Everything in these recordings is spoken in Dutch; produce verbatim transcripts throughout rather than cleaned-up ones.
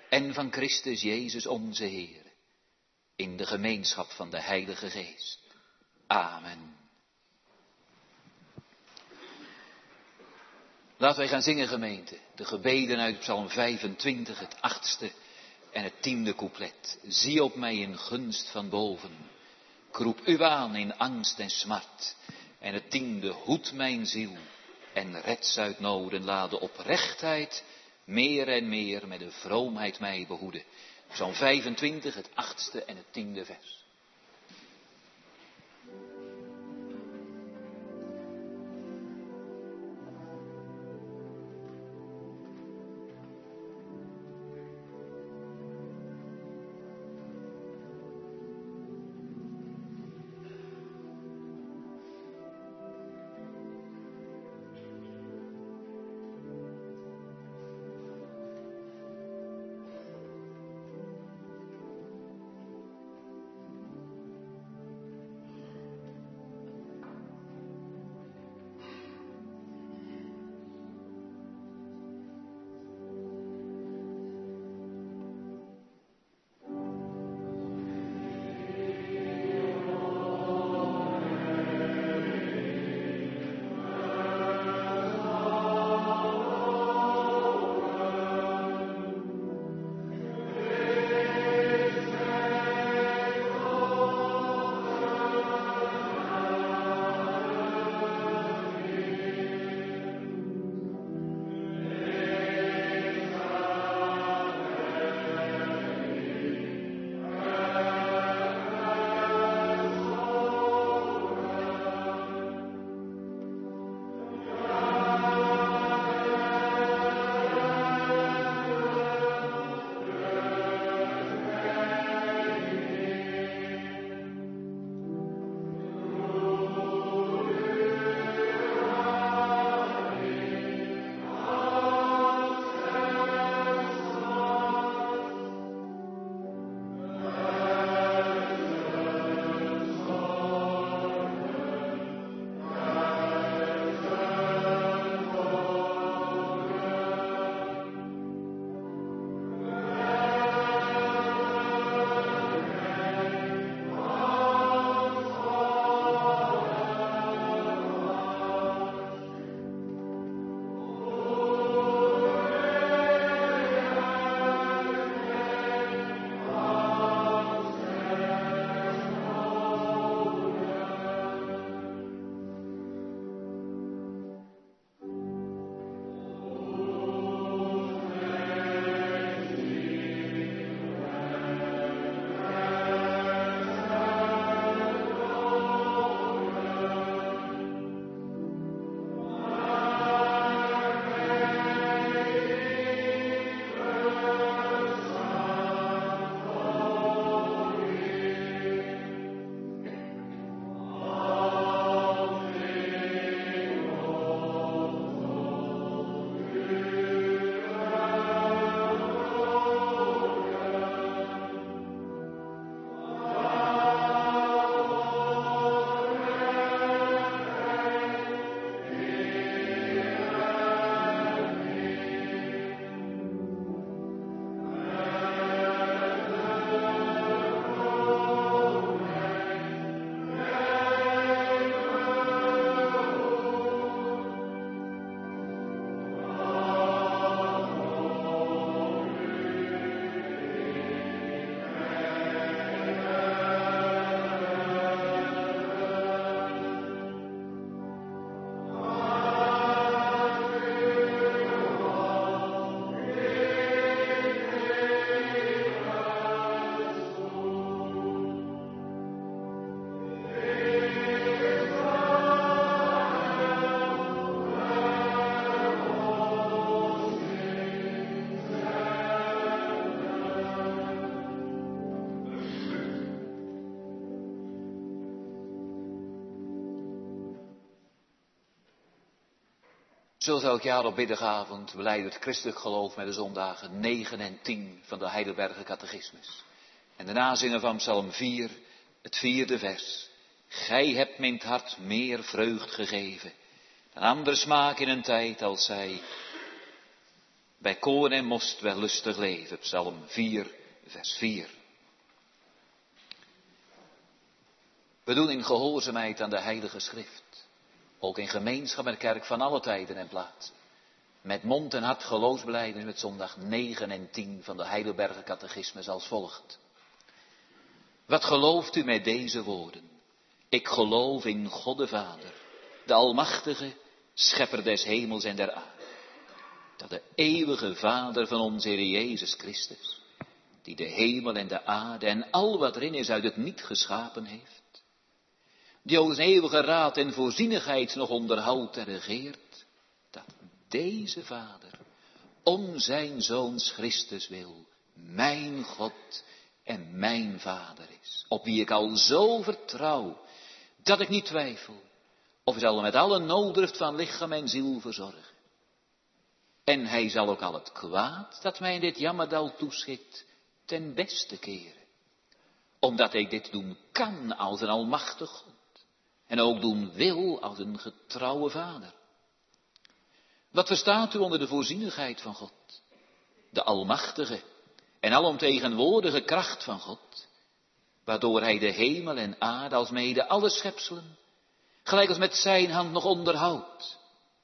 en van Christus Jezus onze Heer, in de gemeenschap van de Heilige Geest. Amen. Laten wij gaan zingen, gemeente, de gebeden uit Psalm vijfentwintig, het achtste en het tiende couplet. Zie op mij in gunst van boven, ik roep u aan in angst en smart. En het tiende, hoed mijn ziel en red uit noden, laat de oprechtheid meer en meer met de vroomheid mij behoeden. Psalm vijfentwintig, het achtste en het tiende vers. Zoals elk jaar op middagavond belijden het christelijk geloof met de zondagen negen en tien van de Heidelberger Catechismus. En daarna zingen van Psalm vier, het vierde vers. Gij hebt mijn hart meer vreugd gegeven dan ander smaak in een tijd als zij. bij koorn en most wel lustig leven. Psalm vier, vers vier. We doen in gehoorzaamheid aan de Heilige Schrift. Ook in gemeenschap met de kerk van alle tijden en plaatsen. Met mond en hart geloofsbelijdenis met zondag negen en tien van de Heidelberger Catechismus als volgt. Wat gelooft u met deze woorden? Ik geloof in God de Vader, de Almachtige, Schepper des hemels en der aarde. Dat de eeuwige Vader van onze Heer Jezus Christus, die de hemel en de aarde en al wat erin is uit het niet geschapen heeft. Die ook zijn eeuwige raad en voorzienigheid nog onderhoudt en regeert. Dat deze Vader, om zijn Zoons Christus wil, mijn God en mijn Vader is. Op wie ik al zo vertrouw, dat ik niet twijfel. Of hij zal met alle nooddruft van lichaam en ziel verzorgen. En hij zal ook al het kwaad dat mij in dit jammerdal toeschiet, ten beste keren. Omdat ik dit doen kan als een almachtig God. En ook doen wil als een getrouwe Vader. Wat verstaat u onder de voorzienigheid van God? De almachtige en alomtegenwoordige kracht van God. Waardoor hij de hemel en aarde als mede alle schepselen, gelijk als met zijn hand nog onderhoudt.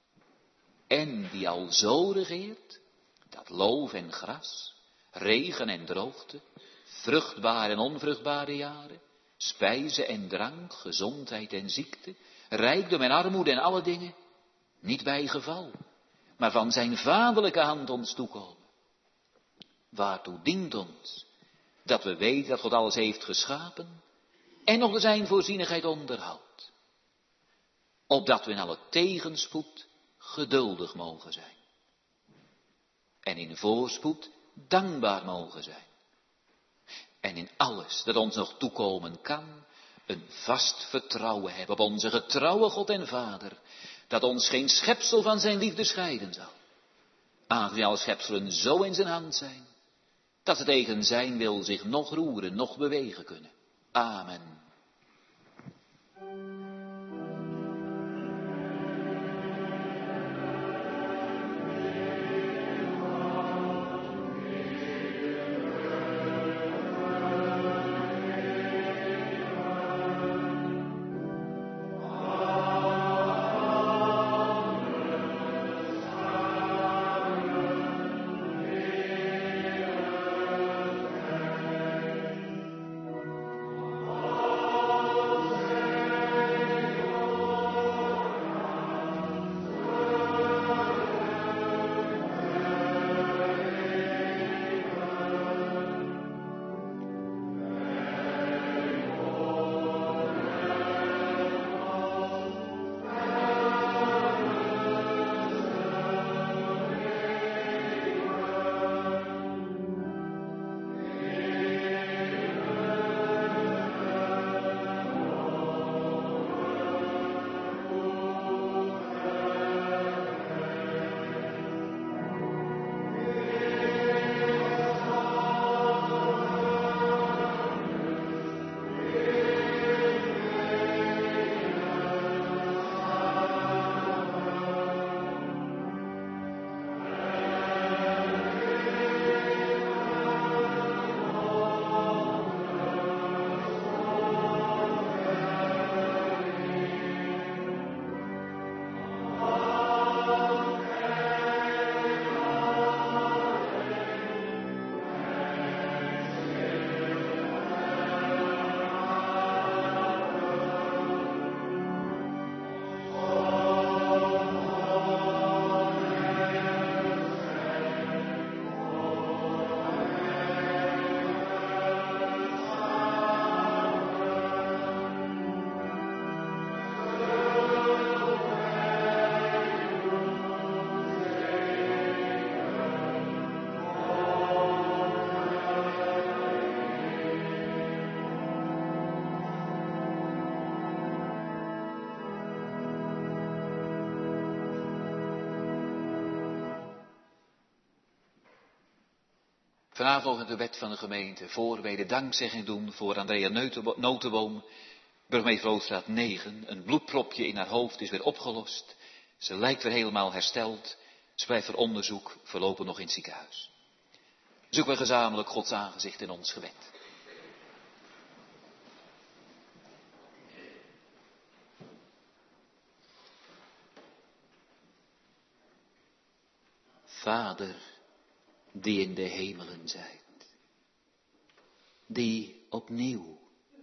En die al zo regeert, dat loof en gras, regen en droogte, vruchtbare en onvruchtbare jaren, spijze en drank, gezondheid en ziekte, rijkdom en armoede en alle dingen, niet bij geval, maar van zijn vaderlijke hand ons toekomen. Waartoe dient ons dat we weten dat God alles heeft geschapen en nog de zijn voorzienigheid onderhoudt. Opdat we in alle tegenspoed geduldig mogen zijn. En in voorspoed dankbaar mogen zijn. En in alles dat ons nog toekomen kan, een vast vertrouwen hebben op onze getrouwe God en Vader, dat ons geen schepsel van zijn liefde scheiden zal. Aangezien alle schepselen zo in zijn hand zijn, dat ze tegen zijn wil zich nog roeren, nog bewegen kunnen. Amen. Vanavond in de wet van de gemeente, voor wij de dankzegging doen voor Andrea Notenboom, burgemeester Roodstraat negen. Een bloedpropje in haar hoofd is weer opgelost. Ze lijkt weer helemaal hersteld. Ze blijft voor onderzoek voorlopig nog in het ziekenhuis. Zoeken we gezamenlijk Gods aangezicht in ons gebed. Vader, die in de hemelen zijt, die opnieuw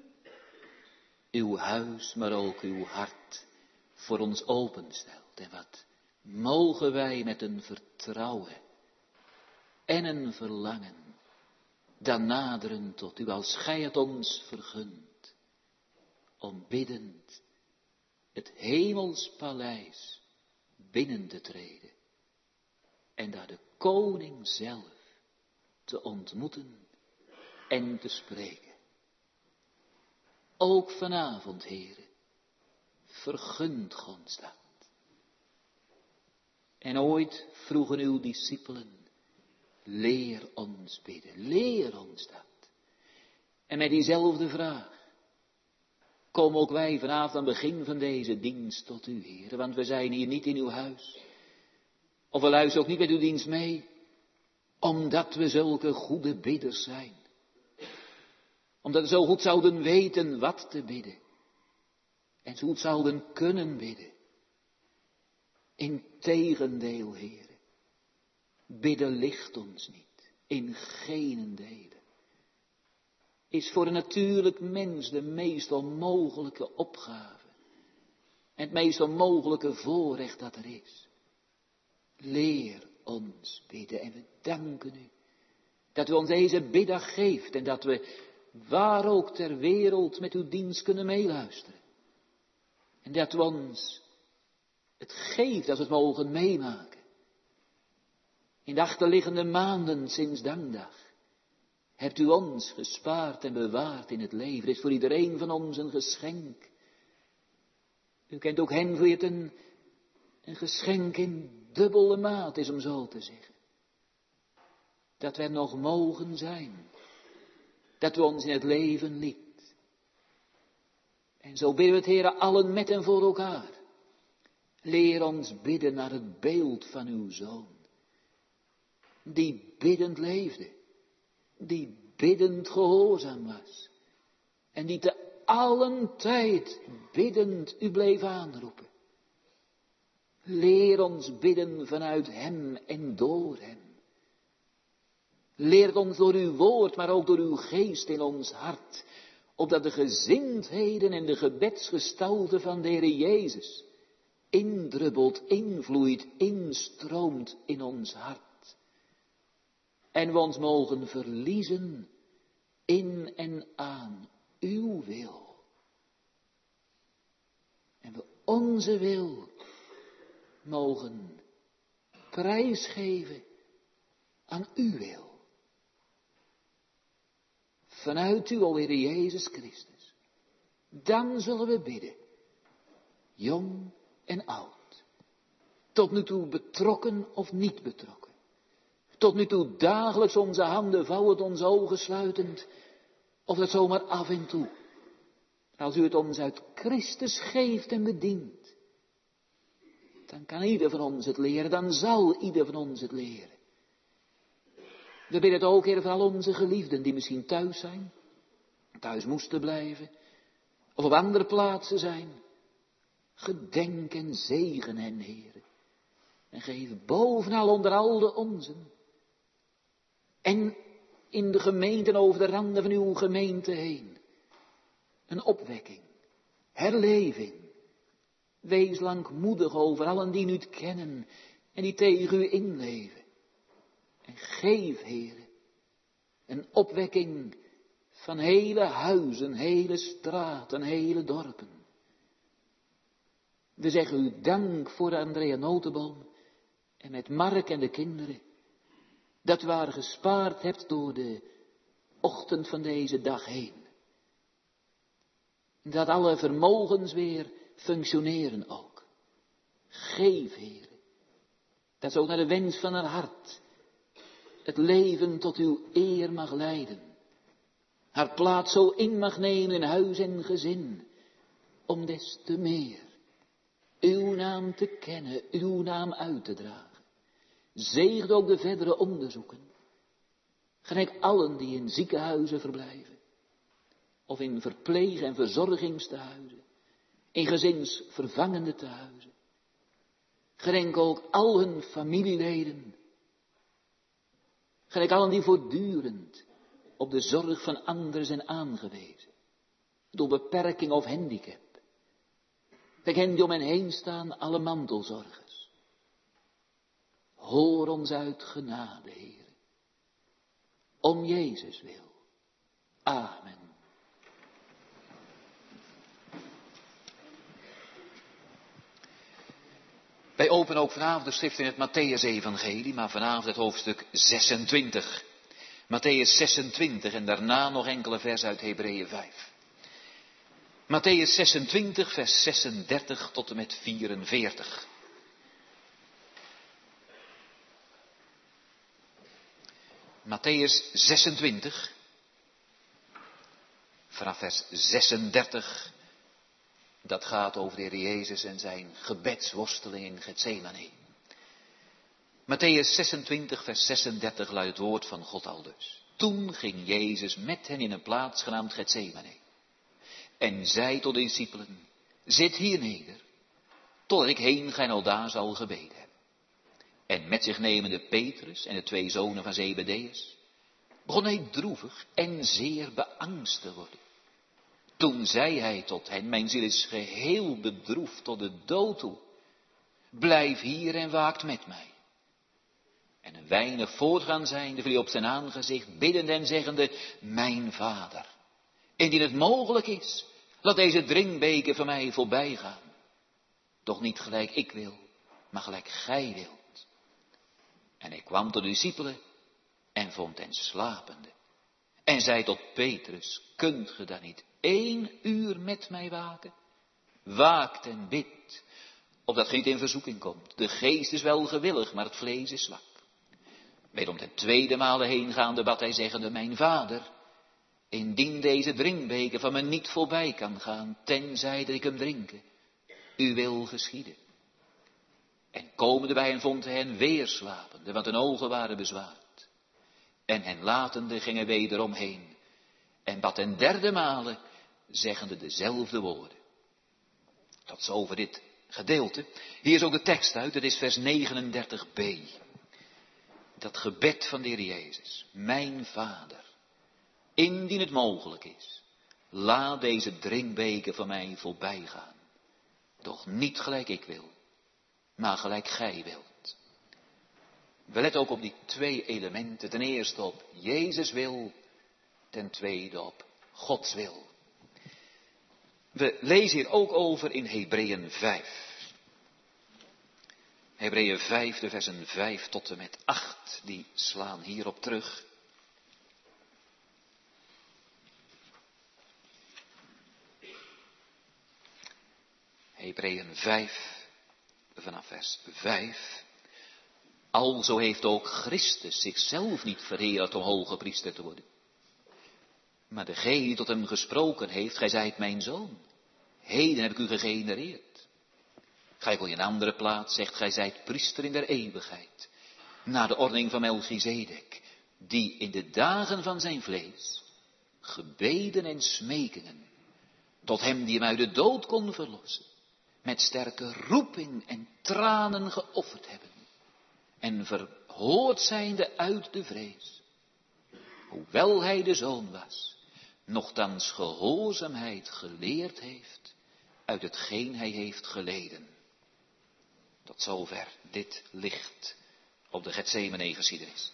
uw huis, maar ook uw hart voor ons openstelt. En wat mogen wij met een vertrouwen en een verlangen dan naderen tot u, als gij het ons vergunt, om biddend het hemels paleis binnen te treden en daar de koning zelf te ontmoeten en te spreken. Ook vanavond, heren, vergunt ons dat. En ooit vroegen uw discipelen, leer ons bidden, leer ons dat. En met diezelfde vraag komen ook wij vanavond aan het begin van deze dienst tot u, heren, want we zijn hier niet in uw huis. Of we luisteren ook niet met uw dienst mee, omdat we zulke goede bidders zijn. Omdat we zo goed zouden weten wat te bidden. En zo goed zouden kunnen bidden. Integendeel, heren. Bidden ligt ons niet. In geen delen. Is voor een natuurlijk mens de meest onmogelijke opgave. En het meest onmogelijke voorrecht dat er is. Leer ons bidden. En we danken u. Dat u ons deze biddag geeft. En dat we waar ook ter wereld met uw dienst kunnen meeluisteren. En dat u ons het geeft als we het mogen meemaken. In de achterliggende maanden sinds dankdag hebt u ons gespaard en bewaard in het leven. Het is voor iedereen van ons een geschenk. U kent ook hen voor wie het een, een geschenk in dubbele maat is, om zo te zeggen. Dat we er nog mogen zijn. Dat u ons in het leven liet. En zo bidden we het, heren, allen met en voor elkaar. Leer ons bidden naar het beeld van uw Zoon. Die biddend leefde. Die biddend gehoorzaam was. En die te allen tijd biddend u bleef aanroepen. Leer ons bidden vanuit hem en door hem. Leer ons door uw woord, maar ook door uw geest in ons hart. Opdat de gezindheden en de gebedsgestalte van de Heere Jezus indrubbelt, invloeit, instroomt in ons hart. En we ons mogen verliezen in en aan uw wil. En we onze wil mogen prijsgeven aan uw wil. Vanuit u, o Heer Jezus Christus. Dan zullen we bidden. Jong en oud. Tot nu toe betrokken of niet betrokken. Tot nu toe dagelijks onze handen vouwend, onze ogen sluitend. Of dat zomaar af en toe. Als u het ons uit Christus geeft en bedient. Dan kan ieder van ons het leren. Dan zal ieder van ons het leren. We bidden het ook, Heer, voor al onze geliefden die misschien thuis zijn. Thuis moesten blijven. Of op andere plaatsen zijn. Gedenk en zegen hen, Heer. En geef bovenal onder al de onzen. En in de gemeenten over de randen van uw gemeente heen. Een opwekking. Herleving. Wees langmoedig over allen die u het kennen. En die tegen u inleven. En geef, Heere, een opwekking van hele huizen, hele straten, hele dorpen. We zeggen u dank voor Andrea Notenboom en met Mark en de kinderen, dat u haar gespaard hebt door de ochtend van deze dag heen. Dat alle vermogens weer functioneren ook. Geef, Heere, dat ze ook naar de wens van haar hart het leven tot uw eer mag leiden. Haar plaats zo in mag nemen in huis en gezin. Om des te meer uw naam te kennen, uw naam uit te dragen. Zegent ook de verdere onderzoeken. Gelijk allen die in ziekenhuizen verblijven. Of in verpleeg- en verzorgingstehuizen. In gezinsvervangende tehuizen. Gedenk ook al hun familieleden. Gelijk allen die voortdurend op de zorg van anderen zijn aangewezen. Door beperking of handicap. Kijk hen die om hen heen staan, alle mantelzorgers. Hoor ons uit genade, Heer. Om Jezus wil. Amen. Wij openen ook vanavond de schrift in het Mattheüs-evangelie, maar vanavond het hoofdstuk zesentwintig. Mattheüs zesentwintig en daarna nog enkele versen uit Hebreeën vijf. Mattheüs zesentwintig, vers zesendertig tot en met vierenveertig. Mattheüs zesentwintig, vanaf vers zesendertig, dat gaat over de Heer Jezus en zijn gebedsworsteling in Getsemane. Mattheüs zesentwintig, vers zesendertig luidt het woord van God aldus. Toen ging Jezus met hen in een plaats genaamd Getsemane. En zei tot de discipelen, zit hier neder, totdat ik heen ga en aldaar zal gebeden hebben. En met zich nemende Petrus en de twee zonen van Zebedeus, begon hij droevig en zeer beangst te worden. Toen zei hij tot hen, mijn ziel is geheel bedroefd tot de dood toe. Blijf hier en waakt met mij. En een weinig voortgaan zijnde viel hij op zijn aangezicht, biddend en zeggende, mijn vader, indien het mogelijk is, laat deze drinkbeker van mij voorbij gaan. Doch niet gelijk ik wil, maar gelijk gij wilt. En hij kwam tot de discipelen en vond hen slapende. En zei tot Petrus, kunt ge dan niet één uur met mij waken? Waakt en bidt, opdat ge niet in verzoeking komt. De geest is wel gewillig, maar het vlees is zwak. Wederom ten tweede male heen gaande bad hij zeggende, mijn vader, indien deze drinkbeker van me niet voorbij kan gaan, tenzij dat ik hem drinken, uw wil geschieden. En komende bij hen vond hij hen weer slapende, want hun ogen waren bezwaard. En hen latende gingen wederom heen. En bad ten derde male, zeggende dezelfde woorden. Tot zover dit gedeelte. Hier is ook de tekst uit, dat is vers negenendertig b. Dat gebed van de Heer Jezus. Mijn vader, indien het mogelijk is, laat deze drinkbeker van mij voorbij gaan. Doch niet gelijk ik wil, maar gelijk gij wilt. We letten ook op die twee elementen. Ten eerste op Jezus wil, ten tweede op Gods wil. We lezen hier ook over in Hebreeën vijf. Hebreeën vijf, de versen vijf tot en met acht, die slaan hierop terug. Hebreeën vijf, vanaf vers vijf. Alzo heeft ook Christus zichzelf niet verheerlijkt om hoge priester te worden. Maar degene die tot hem gesproken heeft, gij zijt mijn zoon. Heden heb ik u gegenereerd. Ga ik al in een andere plaats, zegt gij zijt priester in der eeuwigheid. Naar de ordening van Melchizedek, die in de dagen van zijn vlees gebeden en smekingen tot hem die hem uit de dood kon verlossen, met sterke roeping en tranen geofferd hebben. En verhoord zijnde uit de vrees, hoewel hij de zoon was, nochtans gehoorzaamheid geleerd heeft uit hetgeen hij heeft geleden. Tot zover dit licht op de Getsemane-geschiedenis.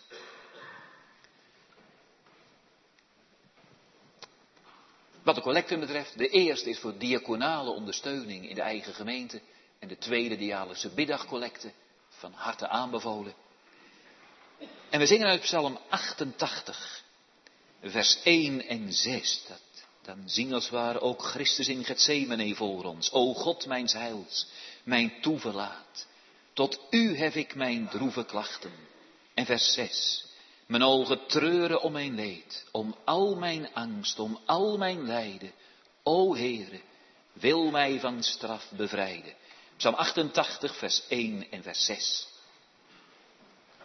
Wat de collecten betreft, de eerste is voor diaconale ondersteuning in de eigen gemeente en de tweede de jaarlijkse middagcollecte, van harte aanbevolen. En we zingen uit Psalm achtentachtig, vers één en zes. Dat, dan zien als het ware ook Christus in Getsemane voor ons. O God mijns heils, mijn toeverlaat, tot u hef ik mijn droeve klachten. En vers zes. Mijn ogen treuren om mijn leed, om al mijn angst, om al mijn lijden. O Heere, wil mij van straf bevrijden. Psalm achtentachtig, vers één en vers zes.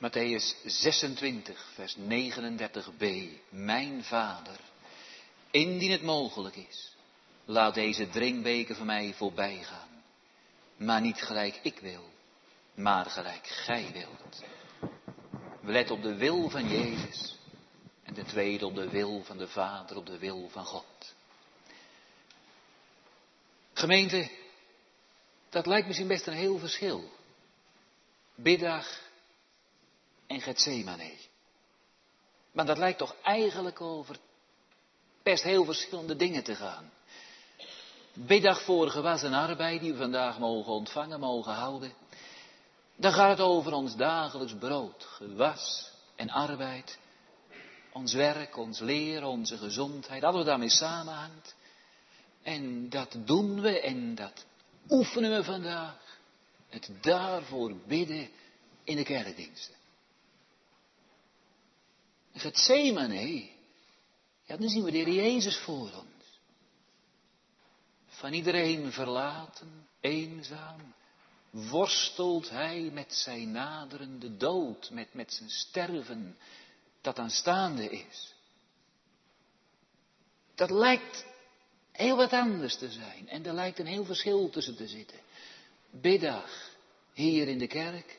Matthäus zesentwintig, vers negenendertig b. Mijn Vader, indien het mogelijk is, laat deze drinkbeker van mij voorbij gaan. Maar niet gelijk ik wil, maar gelijk gij wilt. We letten op de wil van Jezus. En de tweede op de wil van de Vader, op de wil van God. Gemeente, dat lijkt misschien best een heel verschil. Biddag en Getsemane. Maar dat lijkt toch eigenlijk over best heel verschillende dingen te gaan. Biddag voor gewas en arbeid die we vandaag mogen ontvangen, mogen houden. Dan gaat het over ons dagelijks brood, gewas en arbeid. Ons werk, ons leren, onze gezondheid, alles wat daarmee samenhangt. En dat doen we en dat oefenen we vandaag. Het daarvoor bidden in de kerkdiensten. Getsemane, ja, dan zien we de Heer Jezus voor ons. Van iedereen verlaten, eenzaam, worstelt hij met zijn naderende dood, met, met zijn sterven dat aanstaande is. Dat lijkt heel wat anders te zijn en er lijkt een heel verschil tussen te zitten. Biddag hier in de kerk,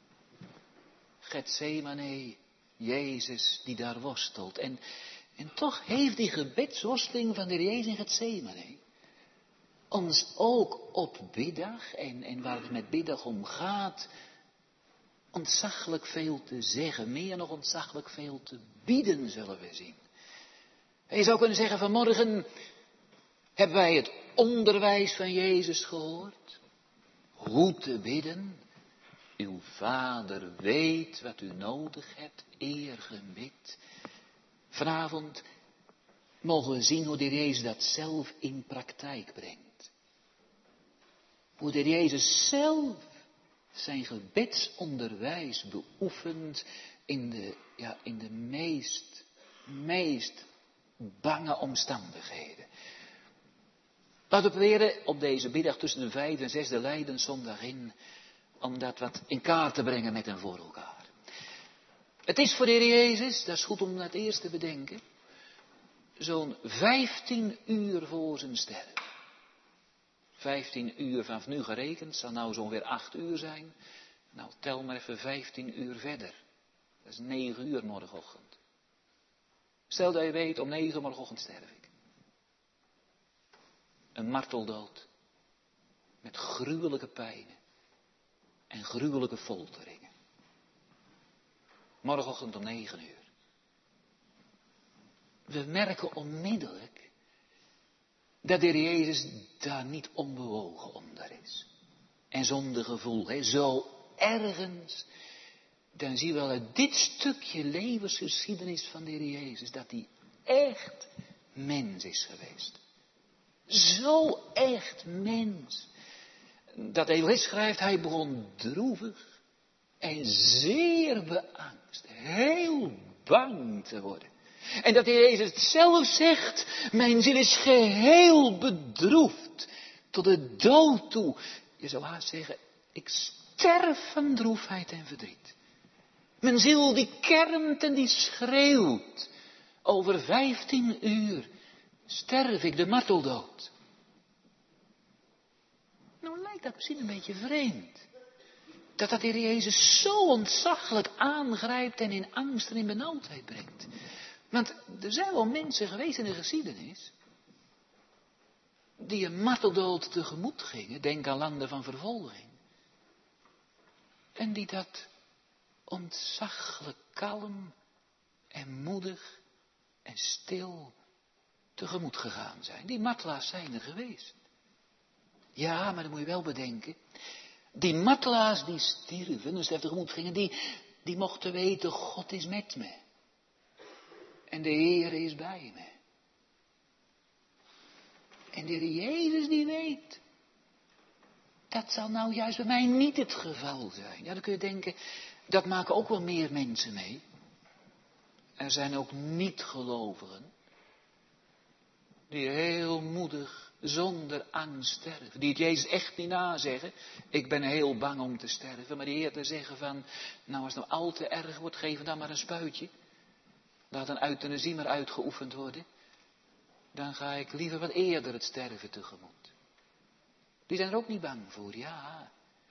Getsemane, Jezus die daar worstelt. En, en toch heeft die gebedsworsteling van de Heer Jezus in Getsemane ons ook op biddag, en, en waar het met biddag om gaat, ontzaglijk veel te zeggen, meer nog ontzaglijk veel te bieden, zullen we zien. Je zou kunnen zeggen, vanmorgen hebben wij het onderwijs van Jezus gehoord. Hoe te bidden. Uw Vader weet wat u nodig hebt, eer ge bidt. Vanavond mogen we zien hoe de Heer Jezus dat zelf in praktijk brengt. Hoe de Heer Jezus zelf zijn gebedsonderwijs beoefent in de, ja, in de meest, meest bange omstandigheden. Laten we proberen op deze middag tussen de vijfde en zesde Lijdenszondag in, om dat wat in kaart te brengen met en voor elkaar. Het is voor de Heer Jezus, dat is goed om dat eerst te bedenken, zo'n vijftien uur voor zijn sterven. Vijftien uur vanaf nu gerekend, zal nou zo'n weer acht uur zijn. Nou, tel maar even vijftien uur verder. Dat is negen uur morgenochtend. Stel dat je weet, om negen uur morgenochtend sterf ik. Een marteldood. Met gruwelijke pijnen. En gruwelijke folteringen. Morgenochtend om negen uur. We merken onmiddellijk dat de Heer Jezus daar niet onbewogen onder is. En zonder gevoel, hè, zo ergens. Dan zie je wel uit dit stukje levensgeschiedenis van de Heer Jezus dat hij echt mens is geweest. Zo echt mens. Dat de evangelist schrijft, hij begon droevig en zeer beangst, heel bang te worden. En dat de Heer Jezus het zelf zegt, mijn ziel is geheel bedroefd, tot de dood toe. Je zou haast zeggen, ik sterf van droefheid en verdriet. Mijn ziel die kermt en die schreeuwt. Over vijftien uur sterf ik de marteldood. Nou lijkt dat misschien een beetje vreemd. Dat dat de Heer Jezus zo ontzaglijk aangrijpt en in angst en in benauwdheid brengt. Want er zijn wel mensen geweest in de geschiedenis die een marteldood tegemoet gingen. Denk aan landen van vervolging. En die dat ontzaglijk kalm en moedig en stil tegemoet gegaan zijn. Die martelaars zijn er geweest. Ja, maar dan moet je wel bedenken. Die martelaars die stierven, dus er tegemoet gingen, die, die mochten weten, God is met me. En de Heer is bij me. En de Heer Jezus die weet. Dat zal nou juist bij mij niet het geval zijn. Ja, dan kun je denken, dat maken ook wel meer mensen mee. Er zijn ook niet-gelovigen die heel moedig zonder angst sterven. Die het Jezus echt niet nazeggen. Ik ben heel bang om te sterven. Maar die eerder zeggen van, nou als het nou al te erg wordt, geef dan maar een spuitje. Laat een euthanasie maar uitgeoefend worden. Dan ga ik liever wat eerder het sterven tegemoet. Die zijn er ook niet bang voor, ja.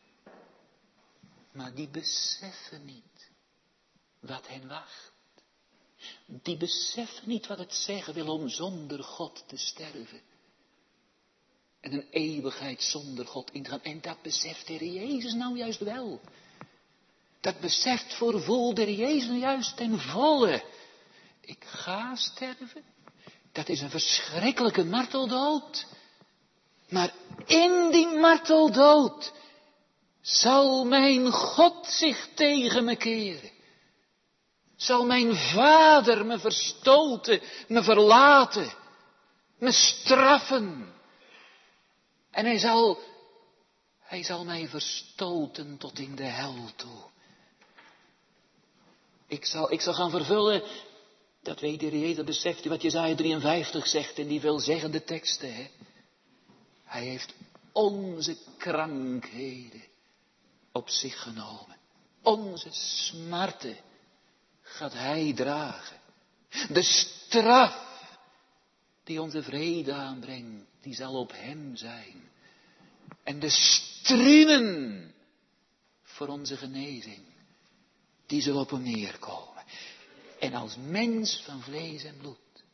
Maar die beseffen niet wat hen wacht. Die beseffen niet wat het zeggen wil om zonder God te sterven. En een eeuwigheid zonder God in te gaan. En dat beseft de Heer Jezus nou juist wel. Dat beseft voor vol de Heer Jezus nou juist ten volle. Ik ga sterven. Dat is een verschrikkelijke marteldood. Maar in die marteldood zal mijn God zich tegen me keren. Zal mijn Vader me verstoten, me verlaten, me straffen. En hij zal, hij zal mij verstoten tot in de hel toe. Ik zal, ik zal gaan vervullen, dat weet de Heer Jezus, dat beseft u wat Jesaja drieënvijftig zegt in die veelzeggende teksten. Hè? Hij heeft onze krankheden op zich genomen. Onze smarten gaat hij dragen. De straf die onze vrede aanbrengt, die zal op hem zijn. En de striemen voor onze genezing, die zullen op hem neerkomen. En als mens van vlees en bloed,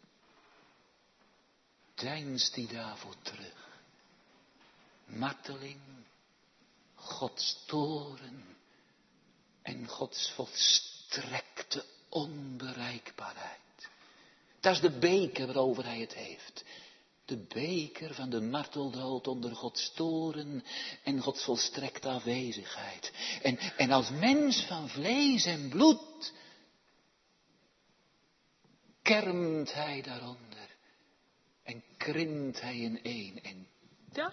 deinst hij daarvoor terug. Marteling, Gods toorn en Gods volstrekte onbereikbaarheid. Dat is de beker waarover hij het heeft. De beker van de marteldood onder Gods toorn en Gods volstrekte afwezigheid. En, en als mens van vlees en bloed kermt hij daaronder en krimpt hij in één. En dat,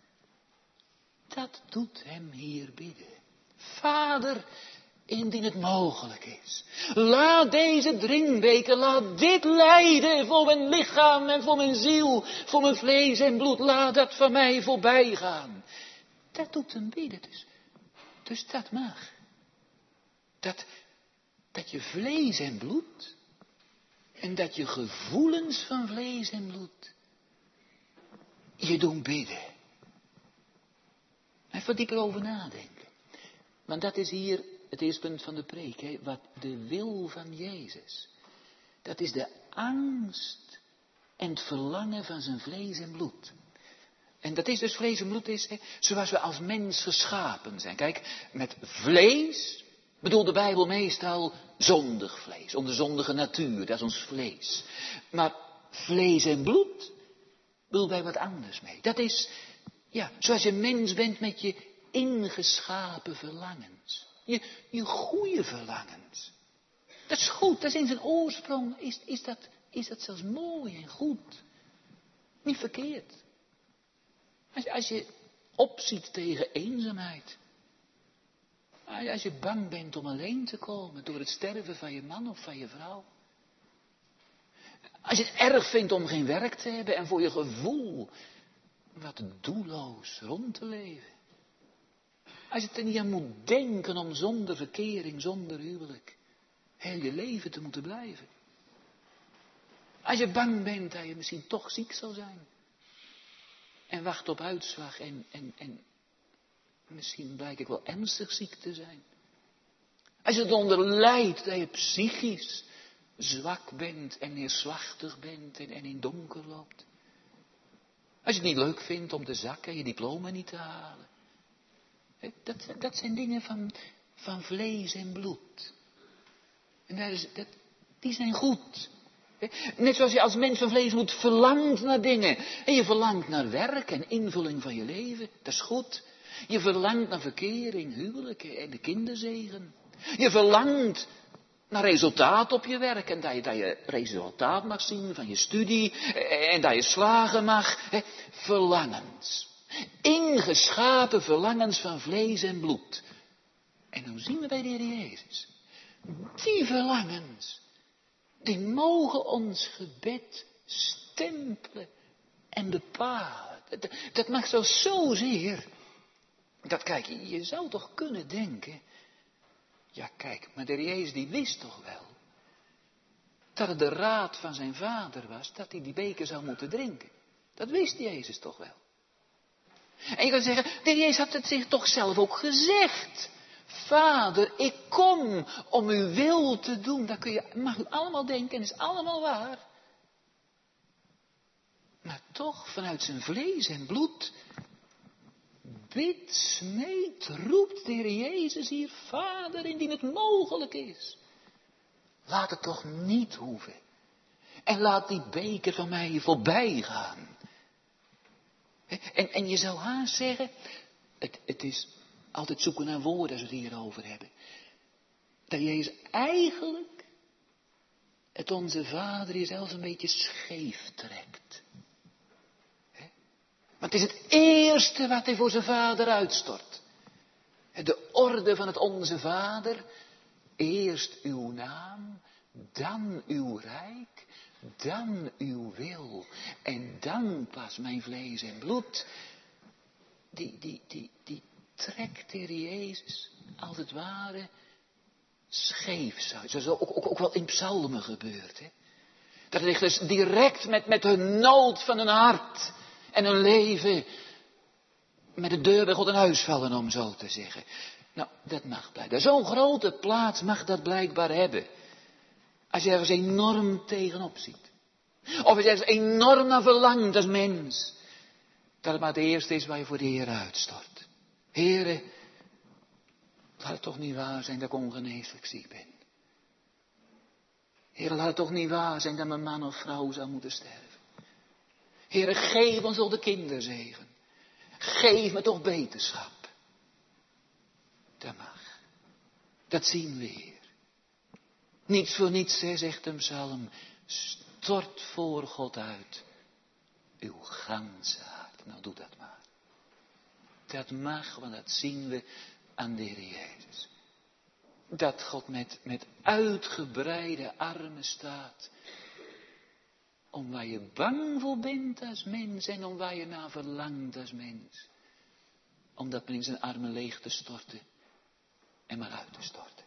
dat doet hem hier bidden. Vader, indien het mogelijk is, laat deze drinkbeker, laat dit lijden voor mijn lichaam en voor mijn ziel, voor mijn vlees en bloed, laat dat van mij voorbij gaan. Dat doet hem bidden, dus, dus dat mag. Dat, dat je vlees en bloed, en dat je gevoelens van vlees en bloed, je doen bidden. Even dieper over nadenken. Want dat is hier het eerste punt van de preek. Hè? Wat de wil van Jezus. Dat is de angst en het verlangen van zijn vlees en bloed. En dat is dus vlees en bloed is, hè, zoals we als mens geschapen zijn. Kijk, met vlees bedoelt de Bijbel meestal zondig vlees. Onze zondige natuur, dat is ons vlees. Maar vlees en bloed bedoelt wij wat anders mee. Dat is, ja, zoals je mens bent met je ingeschapen verlangens. Je, je goede verlangens. Dat is goed, dat is in zijn oorsprong, is, is, dat, is dat zelfs mooi en goed. Niet verkeerd. Als, als je opziet tegen eenzaamheid. Als je bang bent om alleen te komen door het sterven van je man of van je vrouw. Als je het erg vindt om geen werk te hebben en voor je gevoel wat doelloos rond te leven. Als je er niet aan moet denken om zonder verkering, zonder huwelijk, heel je leven te moeten blijven. Als je bang bent dat je misschien toch ziek zal zijn. En wacht op uitslag en, en, en misschien blijk ik wel ernstig ziek te zijn. Als je eronder lijdt dat je psychisch zwak bent en neerslachtig bent en, en in donker loopt. Als je het niet leuk vindt om te zakken en je diploma niet te halen. Dat, dat zijn dingen van, van vlees en bloed. En dat is, dat, die zijn goed. Net zoals je als mens van vlees en bloed verlangt naar dingen. En je verlangt naar werk en invulling van je leven. Dat is goed. Je verlangt naar verkering, huwelijk en de kinderzegen. Je verlangt naar resultaat op je werk. En dat je, dat je resultaat mag zien van je studie. En dat je slagen mag. Verlangens. Ingeschapen verlangens van vlees en bloed. En dan zien we bij de Heer Jezus. Die verlangens. Die mogen ons gebed stempelen en bepalen. Dat, dat mag zo zozeer. Dat kijk, je zou toch kunnen denken. Ja kijk, maar de Heer Jezus die wist toch wel. Dat het de raad van zijn vader was. Dat hij die beker zou moeten drinken. Dat wist Jezus toch wel. En je kan zeggen, de Heer Jezus had het zich toch zelf ook gezegd. Vader, ik kom om uw wil te doen. Dat kun je, mag u allemaal denken en is allemaal waar. Maar toch vanuit zijn vlees en bloed, bidt, smeekt, roept de Heer Jezus hier, Vader, indien het mogelijk is. Laat het toch niet hoeven. En laat die beker van mij voorbij gaan. En, en je zou haast zeggen, het, het is altijd zoeken naar woorden als we het hierover hebben. Dat Jezus eigenlijk het onze Vader hier zelfs een beetje scheef trekt. Want het is het eerste wat hij voor zijn Vader uitstort. De orde van het onze Vader. Eerst uw naam, dan uw rijk, dan uw wil. En dan pas mijn vlees en bloed. Die, die, die, die trekt de Heer Jezus, als het ware, scheef uit. Zoals ook, ook, ook wel in psalmen gebeurt. Hè? Dat ligt dus direct met, met hun nood van hun hart en hun leven met de deur bij God in huis vallen, om zo te zeggen. Nou, dat mag blijkbaar. Zo'n grote plaats mag dat blijkbaar hebben. Als je ergens enorm tegenop ziet. Of als je ergens enorm naar verlangt als mens. Dat het maar het eerste is waar je voor de Heer uitstort. Heere, laat het toch niet waar zijn dat ik ongeneeslijk ziek ben. Heere, laat het toch niet waar zijn dat mijn man of vrouw zou moeten sterven. Heere, geef ons toch de kinderzegen. Geef me toch beterschap. Dat mag. Dat zien we hier. Niets voor niets, hè, zegt een psalm. Stort voor God uit uw ganse hart. Nou, doe dat maar. Dat mag, want dat zien we aan de Heer Jezus. Dat God met, met uitgebreide armen staat. Om waar je bang voor bent als mens en om waar je naar verlangt als mens. Om dat men in zijn armen leeg te storten en maar uit te storten.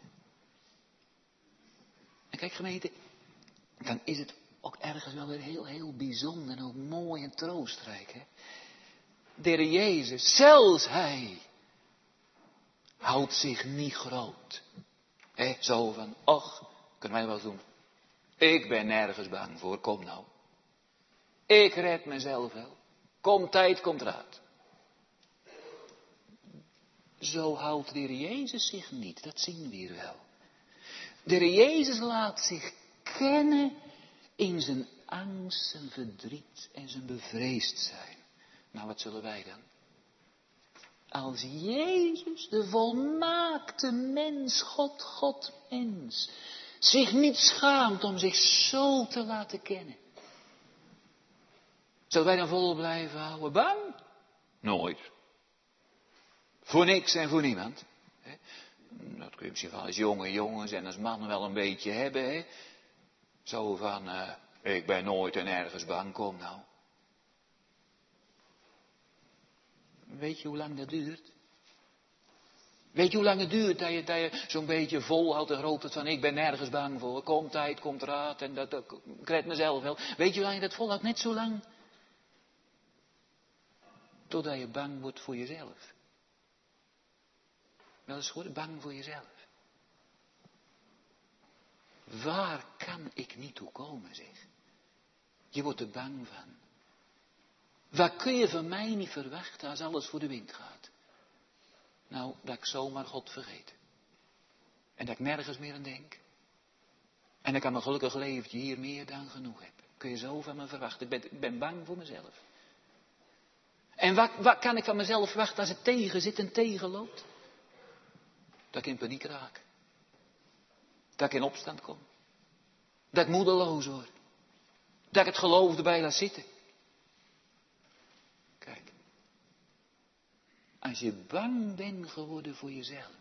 En kijk gemeente, dan is het ook ergens wel weer heel, heel bijzonder en ook mooi en troostrijk. Hè? De Heer Jezus, zelfs Hij, houdt zich niet groot. He, zo van, och, kunnen wij wel doen. Ik ben nergens bang voor, kom nou. Ik red mezelf wel. Kom tijd, komt raad. Zo houdt de Heer Jezus zich niet, dat zien we hier wel. De Heer Jezus laat zich kennen in zijn angst, zijn verdriet en zijn bevreesd zijn. Nou, wat zullen wij dan? Als Jezus, de volmaakte mens, God, God, mens, zich niet schaamt om zich zo te laten kennen. Zullen wij dan vol blijven houden? Bang? Nooit. Voor niks en voor niemand. Dat kun je misschien wel als jonge jongens en als mannen wel een beetje hebben. Hè? Zo van, uh, ik ben nooit en ergens bang, kom nou. Weet je hoe lang dat duurt? Weet je hoe lang het duurt dat je, dat je zo'n beetje volhoudt en roopt het van ik ben nergens bang voor. Komt tijd, komt raad en dat, dat ik red mezelf wel. Weet je hoe lang je dat volhoudt? Net zo lang. Totdat je bang wordt voor jezelf. Wel eens geworden, bang voor jezelf. Waar kan ik niet toe komen, zeg? Je wordt er bang van. Waar kun je van mij niet verwachten als alles voor de wind gaat? Nou, dat ik zomaar God vergeet. En dat ik nergens meer aan denk. En dat ik aan mijn gelukkig leventje hier meer dan genoeg heb. Kun je zo van me verwachten. Ik ben, ik ben bang voor mezelf. En wat, wat kan ik van mezelf verwachten als het tegen zit en tegenloopt? Dat ik in paniek raak. Dat ik in opstand kom. Dat ik moedeloos word. Dat ik het geloof erbij laat zitten. Kijk. Als je bang bent geworden voor jezelf.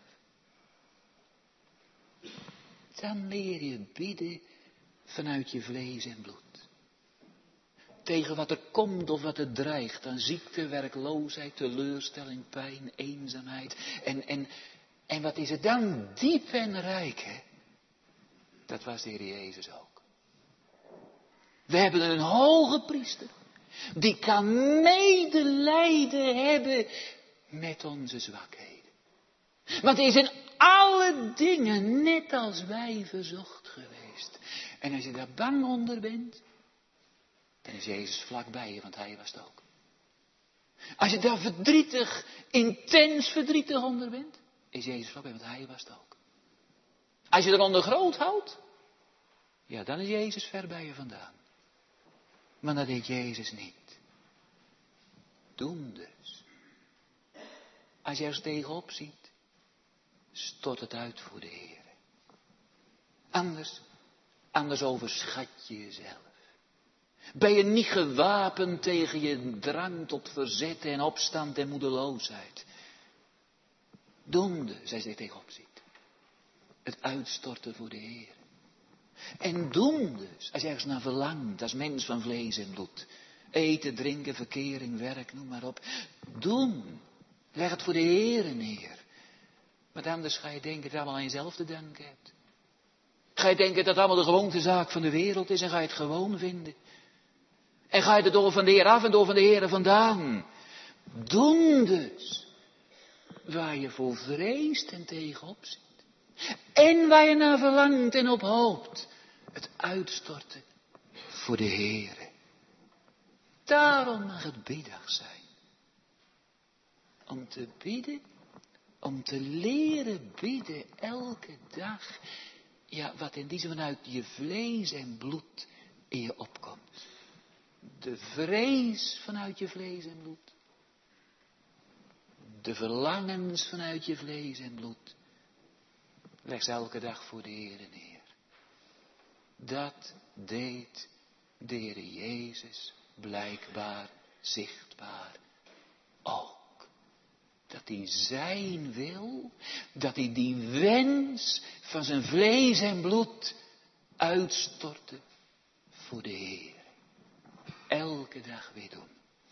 Dan leer je bidden vanuit je vlees en bloed. tegen wat er komt of wat er dreigt. Aan ziekte, werkloosheid, teleurstelling, pijn, eenzaamheid. En, en, en wat is het dan diep en rijk, hè? Dat was de Heer Jezus ook. We hebben een hoge priester. Die kan medelijden hebben met onze zwakheden. Want hij is in alle dingen net als wij verzocht geweest. En als je daar bang onder bent, dan is Jezus vlakbij je, want hij was het ook. Als je daar verdrietig, intens verdrietig onder bent, is Jezus vlakbij je, want hij was het ook. Als je eronder groot houdt, ja, dan is Jezus ver bij je vandaan. Maar dat deed Jezus niet. Doen dus. Als je er tegenop ziet, stort het uit voor de Heer. Anders, anders overschat je jezelf. Ben je niet gewapend tegen je drang tot verzet en opstand en moedeloosheid. Doende, zij zich tegenop ziet. Het uitstorten voor de Heer. En doen dus, als je ergens naar verlangt, als mens van vlees en bloed. Eten, drinken, verkering, werk, noem maar op. Doen. Leg het voor de Heer neer. Want anders ga je denken dat je allemaal aan jezelf te danken hebt. Ga je denken dat het allemaal de gewoontezaak van de wereld is en ga je het gewoon vinden. En ga je er door van de Heer af en door van de Heer vandaan. Doen dus. Waar je voor vreest en tegenop ziet. En waar je naar verlangt en op hoopt. Het uitstorten voor de Heer. Daarom mag het biddag zijn. Om te bidden, om te leren bidden elke dag. Ja, wat in die zin vanuit je vlees en bloed in je opkomt. De vrees vanuit je vlees en bloed. De verlangens vanuit je vlees en bloed. Leg ze elke dag voor de Heer neer. Dat deed de Heer Jezus blijkbaar, zichtbaar ook. Dat hij zijn wil, dat hij die wens van zijn vlees en bloed uitstortte voor de Heer. Elke dag weer doen.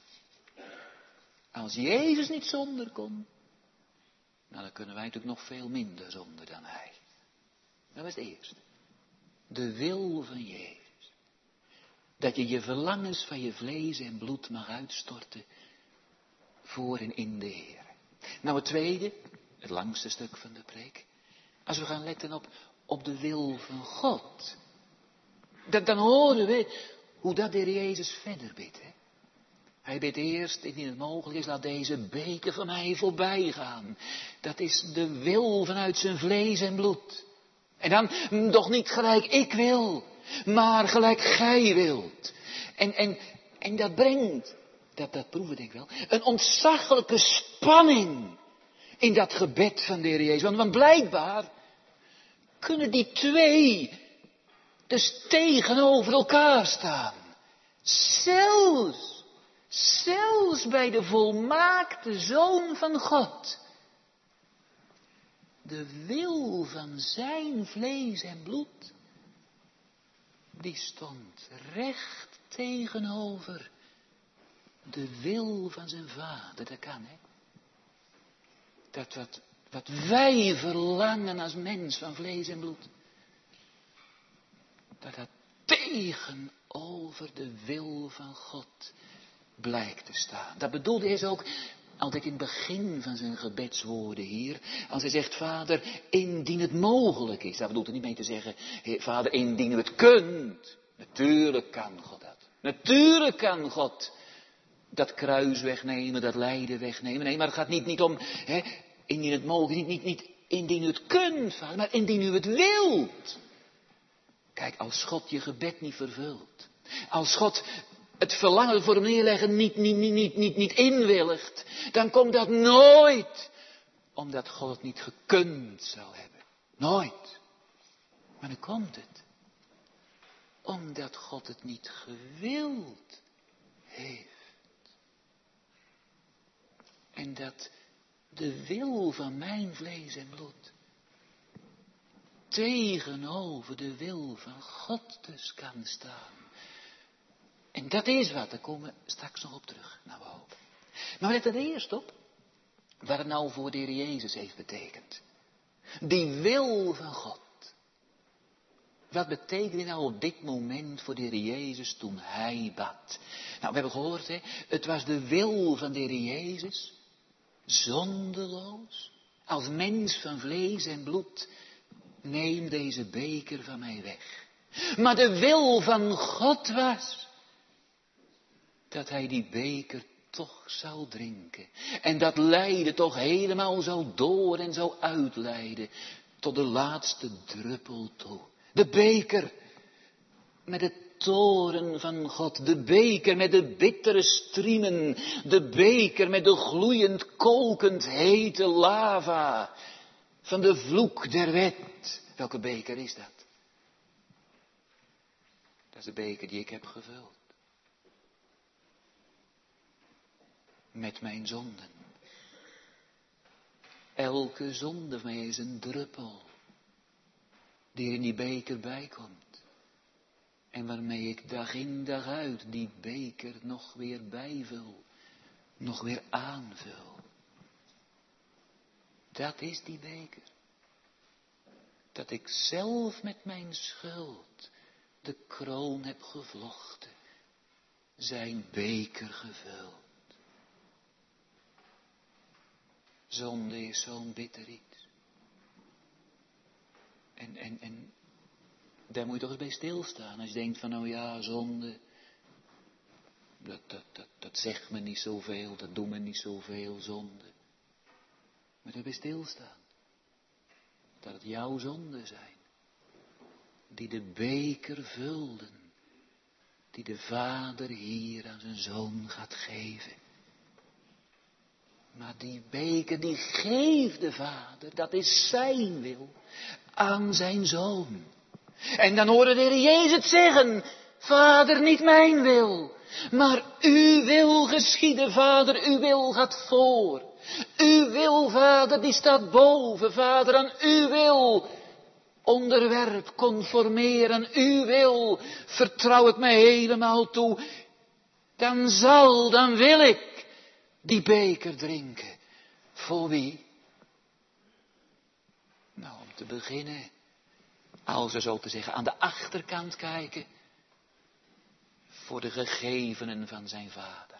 Als Jezus niet zonder kon, nou dan kunnen wij natuurlijk nog veel minder zonder dan hij. Dat was het eerste. De wil van Jezus. Dat je je verlangens van je vlees en bloed mag uitstorten voor en in de Heer. Nou het tweede, het langste stuk van de preek. Als we gaan letten op, op de wil van God. Dat, dan horen we hoe dat de Heer Jezus verder bidt. Hè? Hij bidt eerst, indien het mogelijk is, laat deze beker van mij voorbij gaan. Dat is de wil vanuit zijn vlees en bloed. En dan, doch niet gelijk ik wil, maar gelijk gij wilt. En, en, en dat brengt, dat, dat proeven denk ik wel, een ontzaglijke spanning in dat gebed van de Heer Jezus. Want, want blijkbaar kunnen die twee dus tegenover elkaar staan. Zelfs, zelfs bij de volmaakte Zoon van God. De wil van zijn vlees en bloed, die stond recht tegenover de wil van zijn vader. Dat kan, hè. Dat wat, wat wij verlangen als mens van vlees en bloed. Dat dat tegenover de wil van God blijkt te staan. Dat bedoelde hij ook altijd in het begin van zijn gebedswoorden hier. Als hij zegt, Vader, indien het mogelijk is. Daar bedoelt hij niet mee te zeggen, Vader, indien u het kunt. Natuurlijk kan God dat. Natuurlijk kan God dat kruis wegnemen, dat lijden wegnemen. Nee, maar het gaat niet, niet om, hè, indien het mogelijk is. Niet, niet, niet indien u het kunt, Vader, maar indien u het wilt. Kijk, als God je gebed niet vervult. Als God het verlangen voor hem neerleggen niet, niet, niet, niet, niet, niet inwilligt. Dan komt dat nooit. Omdat God het niet gekund zal hebben. Nooit. Maar dan komt het. Omdat God het niet gewild heeft. En dat de wil van mijn vlees en bloed tegenover de wil van God dus kan staan. En dat is wat, daar komen we straks nog op terug, nou we hopen. Maar let er eerst op, wat het nou voor de Heer Jezus heeft betekend. Die wil van God. Wat betekent dit nou op dit moment voor de Heer Jezus toen hij bad? Nou, we hebben gehoord, hè, het was de wil van de Heer Jezus, zondeloos, als mens van vlees en bloed, neem deze beker van mij weg. Maar de wil van God was, dat hij die beker toch zou drinken. En dat lijden toch helemaal zou door en zou uitleiden, tot de laatste druppel toe. De beker met de toren van God. De beker met de bittere striemen. De beker met de gloeiend, kokend, hete lava. Van de vloek der wet. Welke beker is dat? Dat is de beker die ik heb gevuld. Met mijn zonden. Elke zonde van mij is een druppel. Die er in die beker bij komt. En waarmee ik dag in dag uit die beker nog weer bijvul. Nog weer aanvul. Dat is die beker. Dat ik zelf met mijn schuld de kroon heb gevlochten. Zijn beker gevuld. Zonde is zo'n bitter iets. En, en, en daar moet je toch eens bij stilstaan. Als je denkt van, nou ja, zonde. Dat, dat, dat, dat zegt me niet zoveel. Dat doet me niet zoveel, zonde. Maar daar bij stilstaan. Dat het jouw zonden zijn. Die de beker vulden. Die de Vader hier aan zijn Zoon gaat geven. Maar die beker, die geeft de Vader, dat is zijn wil, aan zijn Zoon. En dan hoorde de Heer Jezus zeggen, Vader, niet mijn wil, maar uw wil geschieden, Vader, uw wil gaat voor. Uw wil, Vader, die staat boven, Vader, aan uw wil. Onderwerp, conformeer aan uw wil, vertrouw ik mij helemaal toe. Dan zal, dan wil ik die beker drinken. Voor wie? Nou, om te beginnen, als we zo te zeggen aan de achterkant kijken, voor de gegevenen van zijn Vader.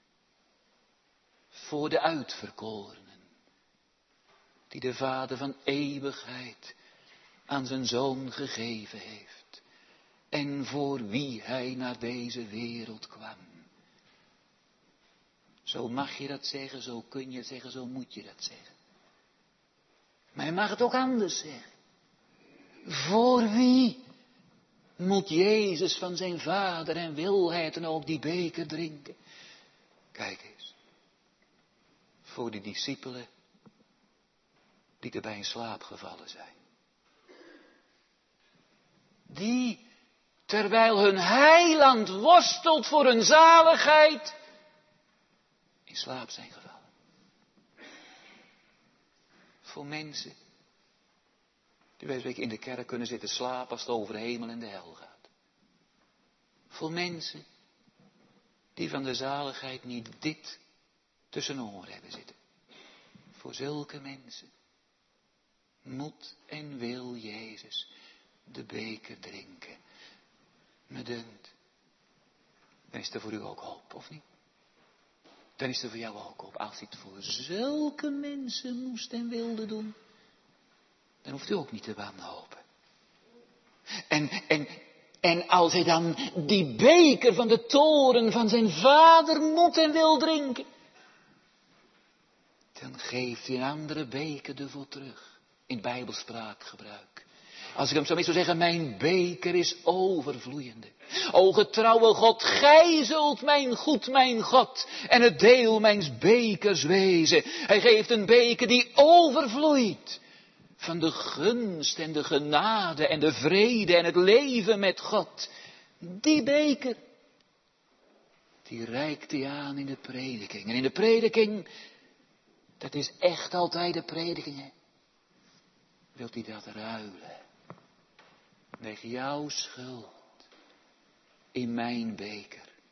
Voor de uitverkorenen, die de Vader van eeuwigheid aan zijn Zoon gegeven heeft. En voor wie hij naar deze wereld kwam. Zo mag je dat zeggen, zo kun je het zeggen, zo moet je dat zeggen. Maar je mag het ook anders zeggen. Voor wie moet Jezus van zijn Vader en wil hij dan ook die beker drinken? Kijk eens. Voor die discipelen die er bij in slaap gevallen zijn. Die, terwijl hun heiland worstelt voor hun zaligheid, in slaap zijn gevallen. Voor mensen die bij spreken in de kerk kunnen zitten slapen als het over de hemel en de hel gaat. Voor mensen die van de zaligheid niet dit tussen hun oren hebben zitten. Voor zulke mensen moet en wil Jezus de beker drinken. Me dunkt, dan is er voor u ook hoop, of niet? Dan is er voor jou ook hoop. Als hij het voor zulke mensen moest en wilde doen, dan hoeft u ook niet te wanhopen. En, en, en als hij dan die beker van de toren van zijn Vader moet en wil drinken, dan geeft hij een andere beker ervoor terug. In bijbelspraakgebruik. Als ik hem zo mee zou zeggen, mijn beker is overvloeiende. O getrouwe God, gij zult mijn goed, mijn God, en het deel mijns bekers wezen. Hij geeft een beker die overvloeit van de gunst en de genade en de vrede en het leven met God. Die beker, die reikt hij aan in de prediking. En in de prediking, dat is echt altijd de prediking, hè. Wilt hij dat ruilen? Weg jouw schuld in mijn beker.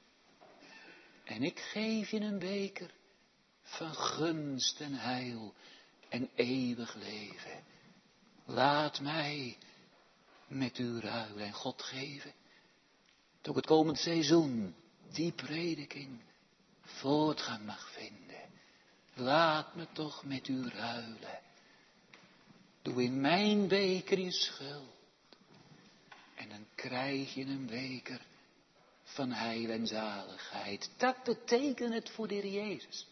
En ik geef je een beker van gunst en heil en eeuwig leven. Laat mij met u ruilen en God geven. Dat ook het komend seizoen die prediking voortgang mag vinden. Laat me toch met u ruilen. Doe in mijn beker je schuld. En dan krijg je een beker van heil en zaligheid. Dat betekent het voor de Heer Jezus.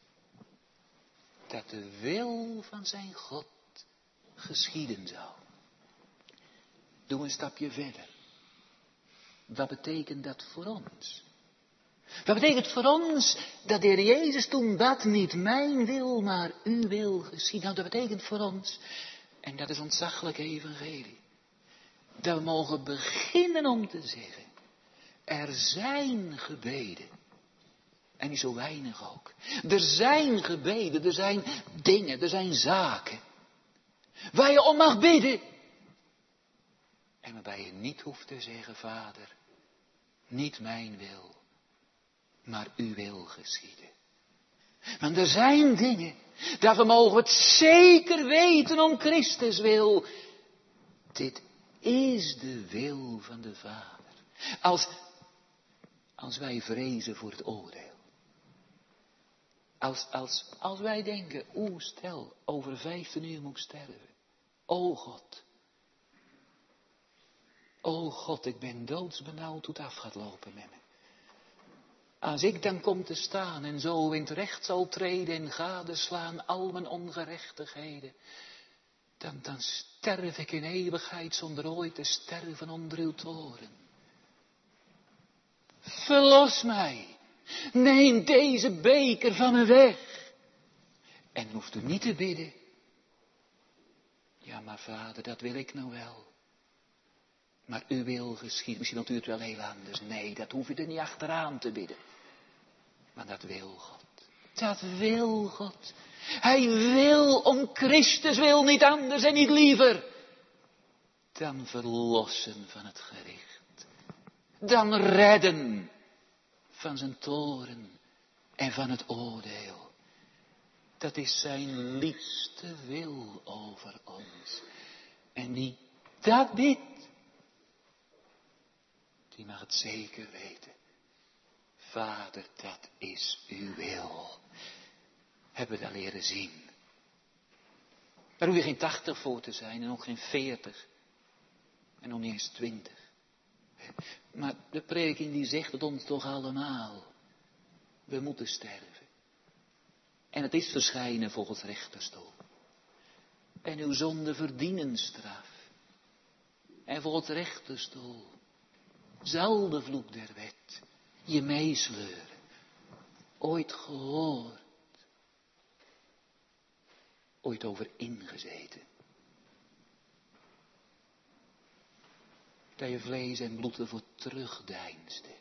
Dat de wil van zijn God geschieden zou. Doe een stapje verder. Wat betekent dat voor ons? Wat betekent voor ons dat de Heer Jezus toen bad, niet mijn wil, maar uw wil geschieden? Nou, dat betekent voor ons, en dat is ontzaglijk evangelie, dat we mogen beginnen om te zeggen, er zijn gebeden, en niet zo weinig ook. Er zijn gebeden, er zijn dingen, er zijn zaken, waar je om mag bidden. En waarbij je niet hoeft te zeggen, Vader, niet mijn wil, maar uw wil geschieden. Want er zijn dingen, dat we mogen het zeker weten om Christus wil. Dit is de wil van de Vader. Als, als wij vrezen voor het oordeel. Als, als, als wij denken, oeh stel, over vijftien uur moet ik sterven. O God. O God, ik ben doodsbenauwd hoe het af gaat lopen met me. Als ik dan kom te staan en zo in het recht zal treden en gadeslaan al mijn ongerechtigheden. Dan, dan sterf ik in eeuwigheid zonder ooit te sterven onder uw toren. Verlos mij. Neem deze beker van me weg. En hoeft u niet te bidden. Ja, maar Vader, dat wil ik nou wel. Maar uw wil geschieden. Misschien wilt u het wel heel anders. Nee, dat hoef je er niet achteraan te bidden. Maar dat wil God. Dat wil God. Hij wil om Christus wil niet anders en niet liever. Dan verlossen van het gericht. Dan redden van zijn toren en van het oordeel. Dat is zijn liefste wil over ons. En wie dat bidt, die mag het zeker weten. Vader, dat is uw wil. Hebben we dat leren zien. Daar hoef je geen tachtig voor te zijn en ook geen veertig. En nog niet eens twintig. Maar de prediking die zegt het ons toch allemaal. We moeten sterven. En het is verschijnen voor Gods rechterstoel. En uw zonde verdienen straf. En voor Gods rechterstoel zal de vloek der wet je meesleuren. Ooit gehoord. Ooit over ingezeten. Dat je vlees en bloed ervoor terugdeinsde.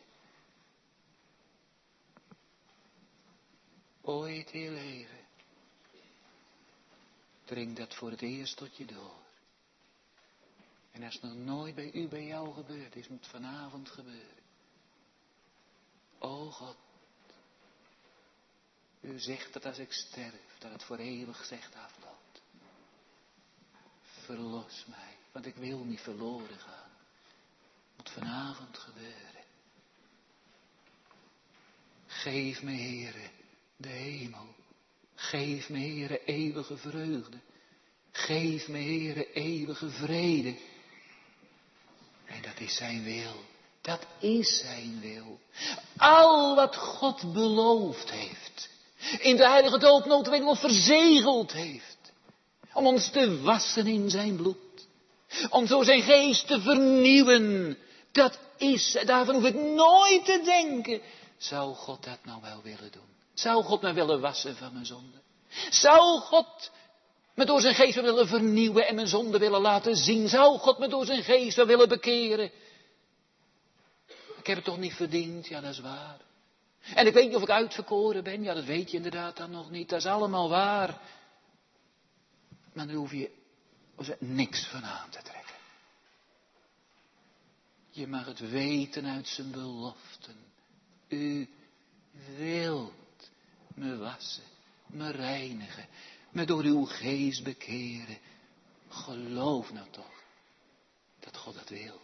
Ooit in je leven. Dring dat voor het eerst tot je door. En als het nog nooit bij u, bij jou gebeurd is, moet vanavond gebeuren. O God. U zegt dat als ik sterf, dat het voor eeuwig zegt afloopt. Verlos mij, want ik wil niet verloren gaan. Moet vanavond gebeuren. Geef me, Heere, de hemel. Geef me, Heere, eeuwige vreugde. Geef me, Heere, eeuwige vrede. En dat is zijn wil. Dat is zijn wil. Al wat God beloofd heeft. In de heilige doop notabene wel verzegeld heeft. Om ons te wassen in zijn bloed. Om zo zijn geest te vernieuwen. Dat is, daarvan hoef ik nooit te denken. Zou God dat nou wel willen doen? Zou God me willen wassen van mijn zonde? Zou God me door zijn geest willen vernieuwen en mijn zonde willen laten zien? Zou God me door zijn geest wel willen bekeren? Ik heb het toch niet verdiend? Ja, dat is waar. En ik weet niet of ik uitverkoren ben. Ja, dat weet je inderdaad dan nog niet. Dat is allemaal waar. Maar daar hoef je niks van aan te trekken. Je mag het weten uit zijn beloften. U wil wassen, me reinigen, me door uw geest bekeren. Geloof nou toch dat God dat wil.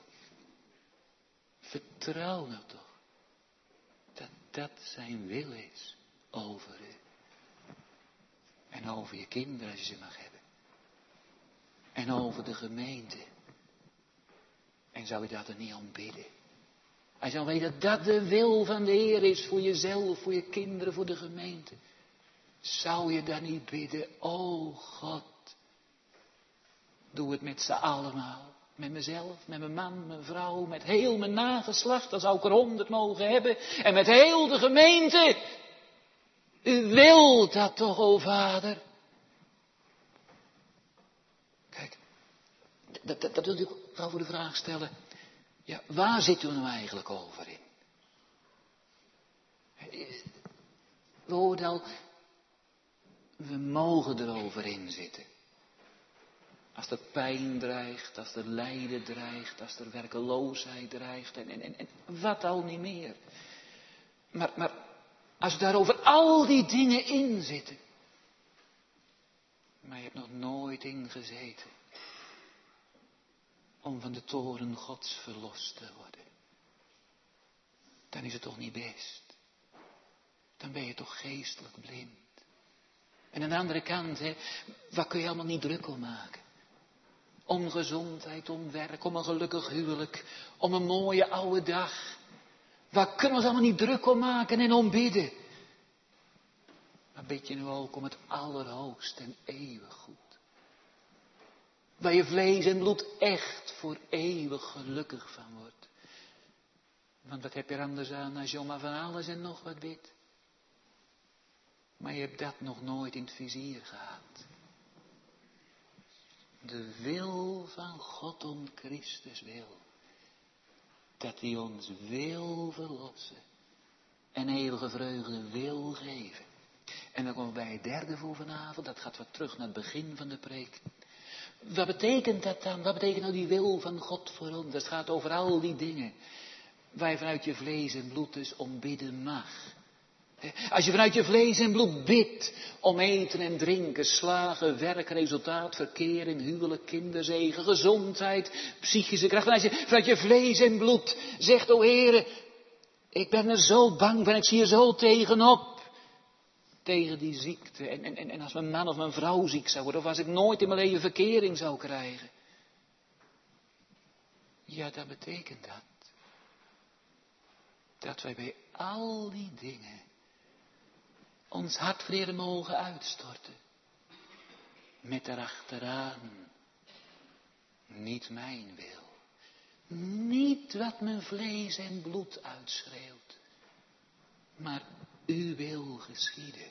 Vertrouw nou toch dat dat zijn wil is over u. En over je kinderen als je ze mag hebben. En over de gemeente. En zou je dat er niet om bidden? Hij zou weten dat dat de wil van de Heer is voor jezelf, voor je kinderen, voor de gemeente. Zou je dan niet bidden, o God, doe het met z'n allemaal. Met mezelf, met mijn man, mijn vrouw, met heel mijn nageslacht, dan zou ik er honderd mogen hebben. En met heel de gemeente. U wilt dat toch, o Vader? Kijk, dat, dat, dat wil ik wel voor de vraag stellen. Ja, waar zit u nou eigenlijk over in? We hoorden al, we mogen erover in zitten. Als er pijn dreigt, als er lijden dreigt, als er werkeloosheid dreigt en, en, en, en wat al niet meer. Maar, maar als we daarover al die dingen in zitten, maar je hebt nog nooit ingezeten om van de toren Gods verlost te worden, dan is het toch niet best. Dan ben je toch geestelijk blind. En aan de andere kant, hè, waar kun je allemaal niet druk om maken? Om gezondheid, om werk, om een gelukkig huwelijk, om een mooie oude dag. Waar kunnen we ons allemaal niet druk om maken en om bidden? Maar bid je nu ook om het allerhoogst en eeuwig goed. Waar je vlees en bloed echt voor eeuwig gelukkig van wordt. Want wat heb je er anders aan als je om maar van alles en nog wat bidt? Maar je hebt dat nog nooit in het vizier gehad. De wil van God om Christus wil. Dat hij ons wil verlossen. En eeuwige vreugde wil geven. En dan komen we bij het derde voor vanavond. Dat gaat wat terug naar het begin van de preek. Wat betekent dat dan? Wat betekent nou die wil van God voor ons? Dat gaat over al die dingen. Waar je vanuit je vlees en bloed dus om bidden mag. Als je vanuit je vlees en bloed bidt om eten en drinken, slagen, werk, resultaat, verkeer in huwelijk, kinderzegen, gezondheid, psychische kracht. En als je vanuit je vlees en bloed zegt, o Heere, ik ben er zo bang van, ik zie er zo tegenop. Tegen die ziekte. En, en, en als mijn man of mijn vrouw ziek zou worden, of als ik nooit in mijn leven verkering zou krijgen. Ja, dat betekent dat. Dat wij bij al die dingen ons hart voor de Heer mogen uitstorten. Met erachteraan, niet mijn wil. Niet wat mijn vlees en bloed uitschreeuwt. Maar uw wil geschieden.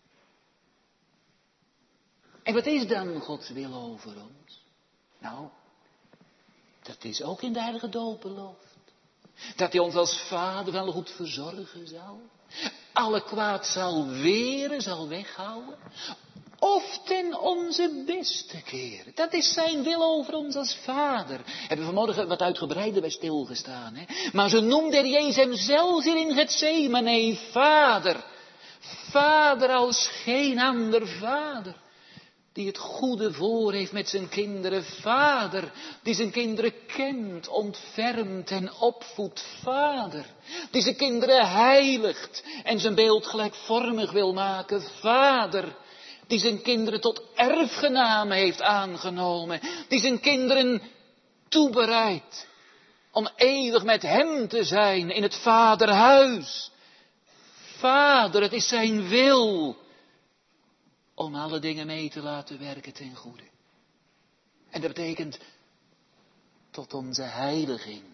En wat is dan Gods wil over ons? Nou, dat is ook in de heilige doop beloofd. Dat hij ons als vader wel goed verzorgen zal. Alle kwaad zal weren, zal weghouden. Of ten onze beste keren. Dat is zijn wil over ons als vader. Hebben we vanmorgen wat uitgebreider bij stilgestaan. Hè? Maar zo noemde Jezus hem zelfs hier in Getsemane vader. Vader als geen ander vader. Die het goede voor heeft met zijn kinderen. Vader, die zijn kinderen kent, ontfermt en opvoedt. Vader, die zijn kinderen heiligt en zijn beeld gelijkvormig wil maken. Vader, die zijn kinderen tot erfgenamen heeft aangenomen. Die zijn kinderen toebereidt om eeuwig met hem te zijn in het vaderhuis. Vader, het is zijn wil om alle dingen mee te laten werken ten goede. En dat betekent tot onze heiliging.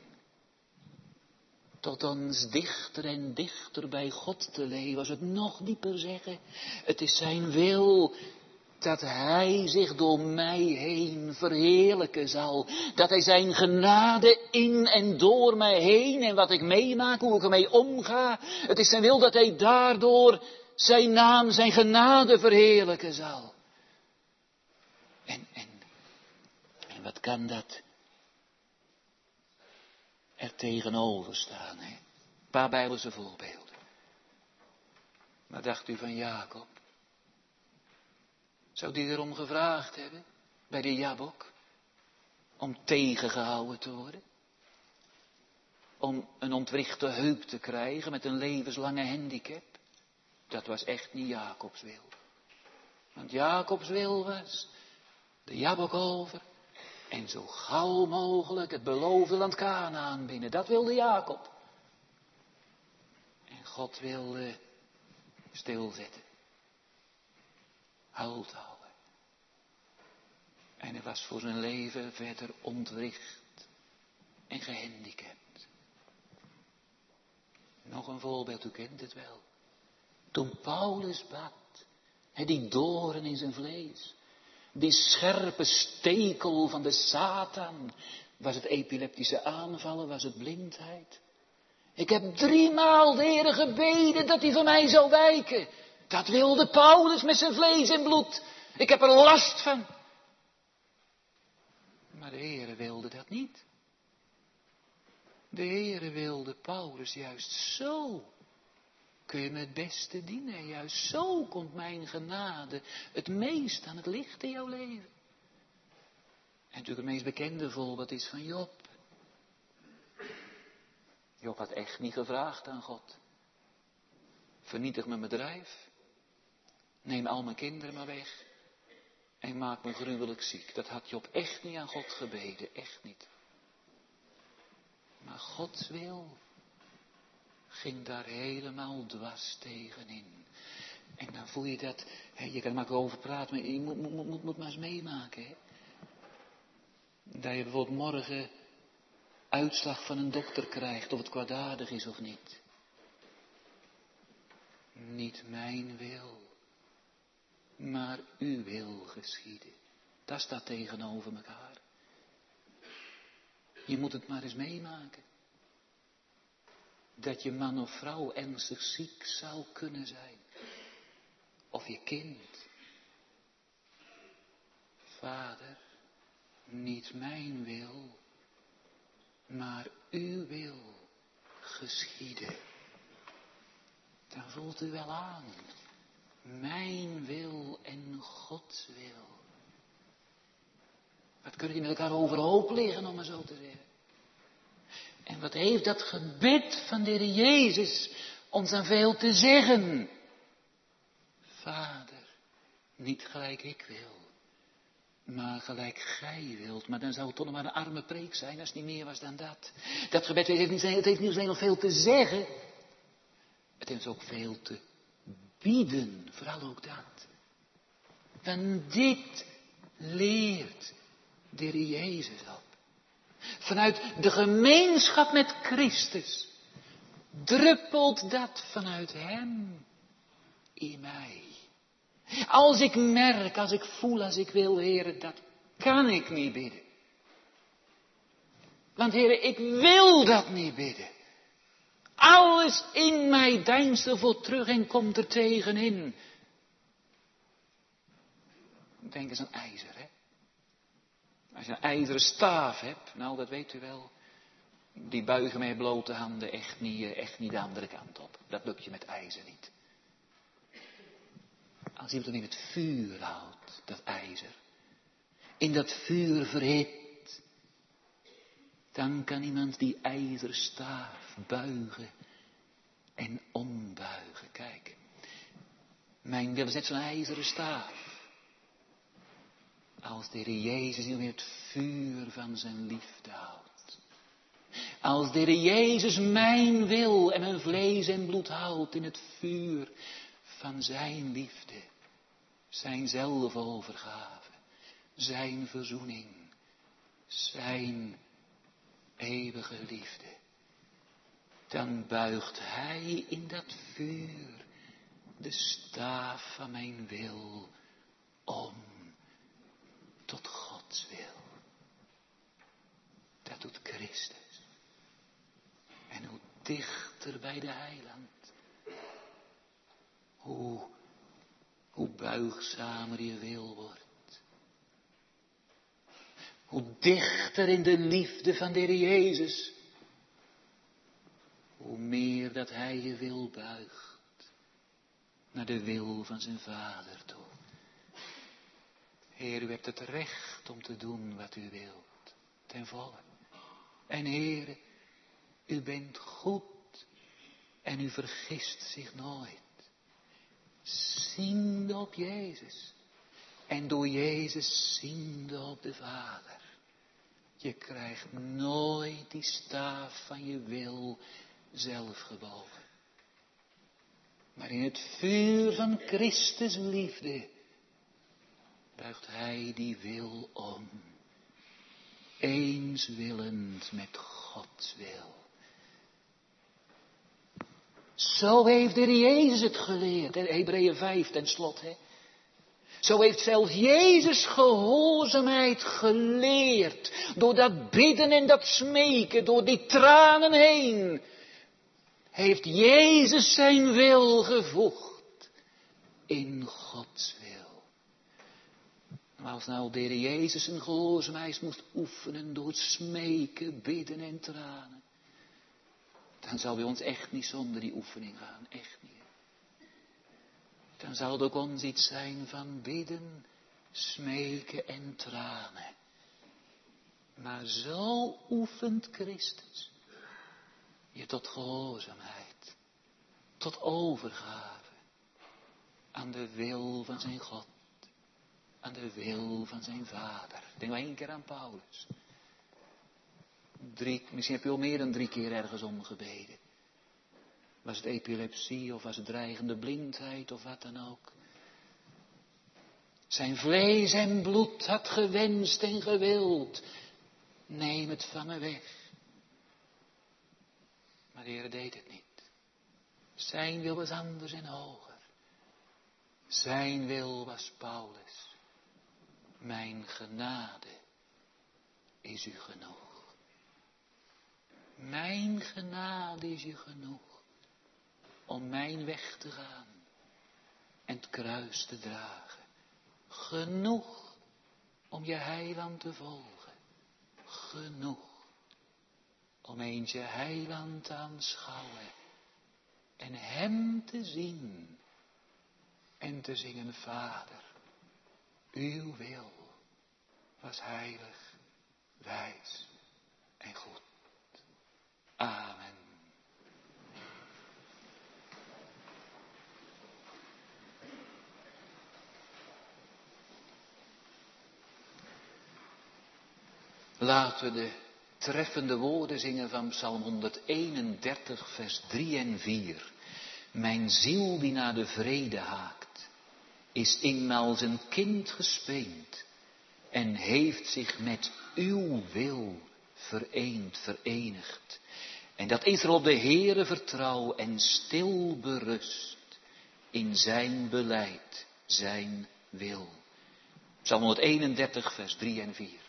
Tot ons dichter en dichter bij God te leven. Als we het nog dieper zeggen. Het is zijn wil dat hij zich door mij heen verheerlijken zal. Dat hij zijn genade in en door mij heen en wat ik meemaak, hoe ik ermee omga. Het is zijn wil dat hij daardoor zijn naam, zijn genade verheerlijken zal. En, en, en wat kan dat er tegenover staan? Hè? Een paar Bijbelse voorbeelden. Wat dacht u van Jacob? Zou die erom gevraagd hebben, bij de Jabok, om tegengehouden te worden? Om een ontwrichte heup te krijgen met een levenslange handicap? Dat was echt niet Jacobs wil. Want Jacobs wil was de Jabok over en zo gauw mogelijk het beloofde land Kanaan binnen. Dat wilde Jacob. En God wilde stilzetten. Halt houden. En hij was voor zijn leven verder ontwricht en gehandicapt. Nog een voorbeeld, u kent het wel. Toen Paulus bad, die doorn in zijn vlees, die scherpe stekel van de Satan, was het epileptische aanvallen, was het blindheid. Ik heb driemaal de Heere gebeden dat hij van mij zou wijken. Dat wilde Paulus met zijn vlees en bloed. Ik heb er last van. Maar de Heere wilde dat niet. De Heere wilde Paulus juist zo. Kun je me het beste dienen. Juist zo komt mijn genade het meest aan het licht in jouw leven. En natuurlijk het meest bekende voorbeeld is van Job. Job had echt niet gevraagd aan God. Vernietig mijn bedrijf. Neem al mijn kinderen maar weg. En maak me gruwelijk ziek. Dat had Job echt niet aan God gebeden. Echt niet. Maar Gods wil ging daar helemaal dwars tegenin. En dan voel je dat, hè, je kan er maar over praten, maar je moet, moet, moet, moet maar eens meemaken. Hè. Dat je bijvoorbeeld morgen uitslag van een dokter krijgt, of het kwaadaardig is of niet. Niet mijn wil, maar uw wil geschieden. Dat staat tegenover elkaar. Je moet het maar eens meemaken. Dat je man of vrouw ernstig ziek zou kunnen zijn. Of je kind. Vader, niet mijn wil, maar uw wil geschieden. Dan voelt u wel aan. Mijn wil en Gods wil. Wat kunnen die met elkaar overhoop liggen, om maar zo te zeggen. En wat heeft dat gebed van de Heer Jezus ons aan veel te zeggen? Vader, niet gelijk ik wil, maar gelijk gij wilt. Maar dan zou het toch nog maar een arme preek zijn als het niet meer was dan dat. Dat gebed heeft niet, het heeft niet alleen nog veel te zeggen. Het heeft ook veel te bieden, vooral ook dat. Van dit leert de Heer Jezus op. Vanuit de gemeenschap met Christus druppelt dat vanuit Hem in mij. Als ik merk, als ik voel, als ik wil, Heere, dat kan ik niet bidden. Want Heere, ik wil dat niet bidden. Alles in mij deinst ervoor terug en komt er tegenin. Denk eens aan ijzer, hè. Als je een ijzeren staaf hebt, nou dat weet u wel. Die buigen met blote handen echt niet, echt niet de andere kant op. Dat lukt je met ijzer niet. Als iemand hem in het vuur houdt, dat ijzer. In dat vuur verhit. Dan kan iemand die ijzeren staaf buigen en ombuigen. Kijk, mijn wil is net zo'n ijzeren staaf. Als de Heer Jezus in het vuur van zijn liefde houdt. Als de Heer Jezus mijn wil en mijn vlees en bloed houdt in het vuur van zijn liefde. Zijn zelfovergave. Zijn verzoening. Zijn eeuwige liefde. Dan buigt hij in dat vuur de staaf van mijn wil om. Tot Gods wil. Dat doet Christus. En hoe dichter bij de heiland. Hoe, hoe buigzamer je wil wordt. Hoe dichter in de liefde van de Heer Jezus. Hoe meer dat Hij je wil buigt. naar de wil van zijn Vader toe. Heer, u hebt het recht om te doen wat u wilt, ten volle. En Heer, u bent goed en u vergist zich nooit. Ziende op Jezus en door Jezus ziende op de Vader. Je krijgt nooit die staaf van je wil zelf gebogen. Maar in het vuur van Christus liefde buigt hij die wil om. Eenswillend met Gods wil. Zo heeft de Heer Jezus het geleerd. In Hebreeën vijf ten slotte. Zo heeft zelfs Jezus gehoorzaamheid geleerd. Door dat bidden en dat smeken. Door die tranen heen. Heeft Jezus zijn wil gevoegd. In Gods wil. Maar als nou de Heer Jezus zijn gehoorzaamheid moest oefenen. Door smeken, bidden en tranen. Dan zou bij ons echt niet zonder die oefening gaan. Echt niet. Dan zal het ook ons iets zijn van bidden, smeken en tranen. Maar zo oefent Christus je tot gehoorzaamheid, tot overgave aan de wil van zijn God, aan de wil van zijn Vader. Denk maar één keer aan Paulus. Drie, misschien heb je al meer dan drie keer ergens om gebeden. Was het epilepsie of was het dreigende blindheid of wat dan ook. Zijn vlees en bloed had gewenst en gewild. Neem het van me weg. Maar de Heer deed het niet. Zijn wil was anders en hoger. Zijn wil was Paulus. Mijn genade is u genoeg. Mijn genade is u genoeg. Om mijn weg te gaan. En het kruis te dragen. Genoeg om je heiland te volgen. Genoeg om eens je heiland te aanschouwen. En hem te zien. En te zingen, Vader, uw wil was heilig, wijs en goed. Amen. Laten we de treffende woorden zingen van Psalm honderdeenendertig, vers drie en vier. Mijn ziel die naar de vrede haakt, is eenmaal zijn kind gespeend en heeft zich met uw wil vereend, verenigd. En dat is er op de Heere vertrouw en stil berust in zijn beleid, zijn wil. Psalm honderdeenendertig, vers drie en vier.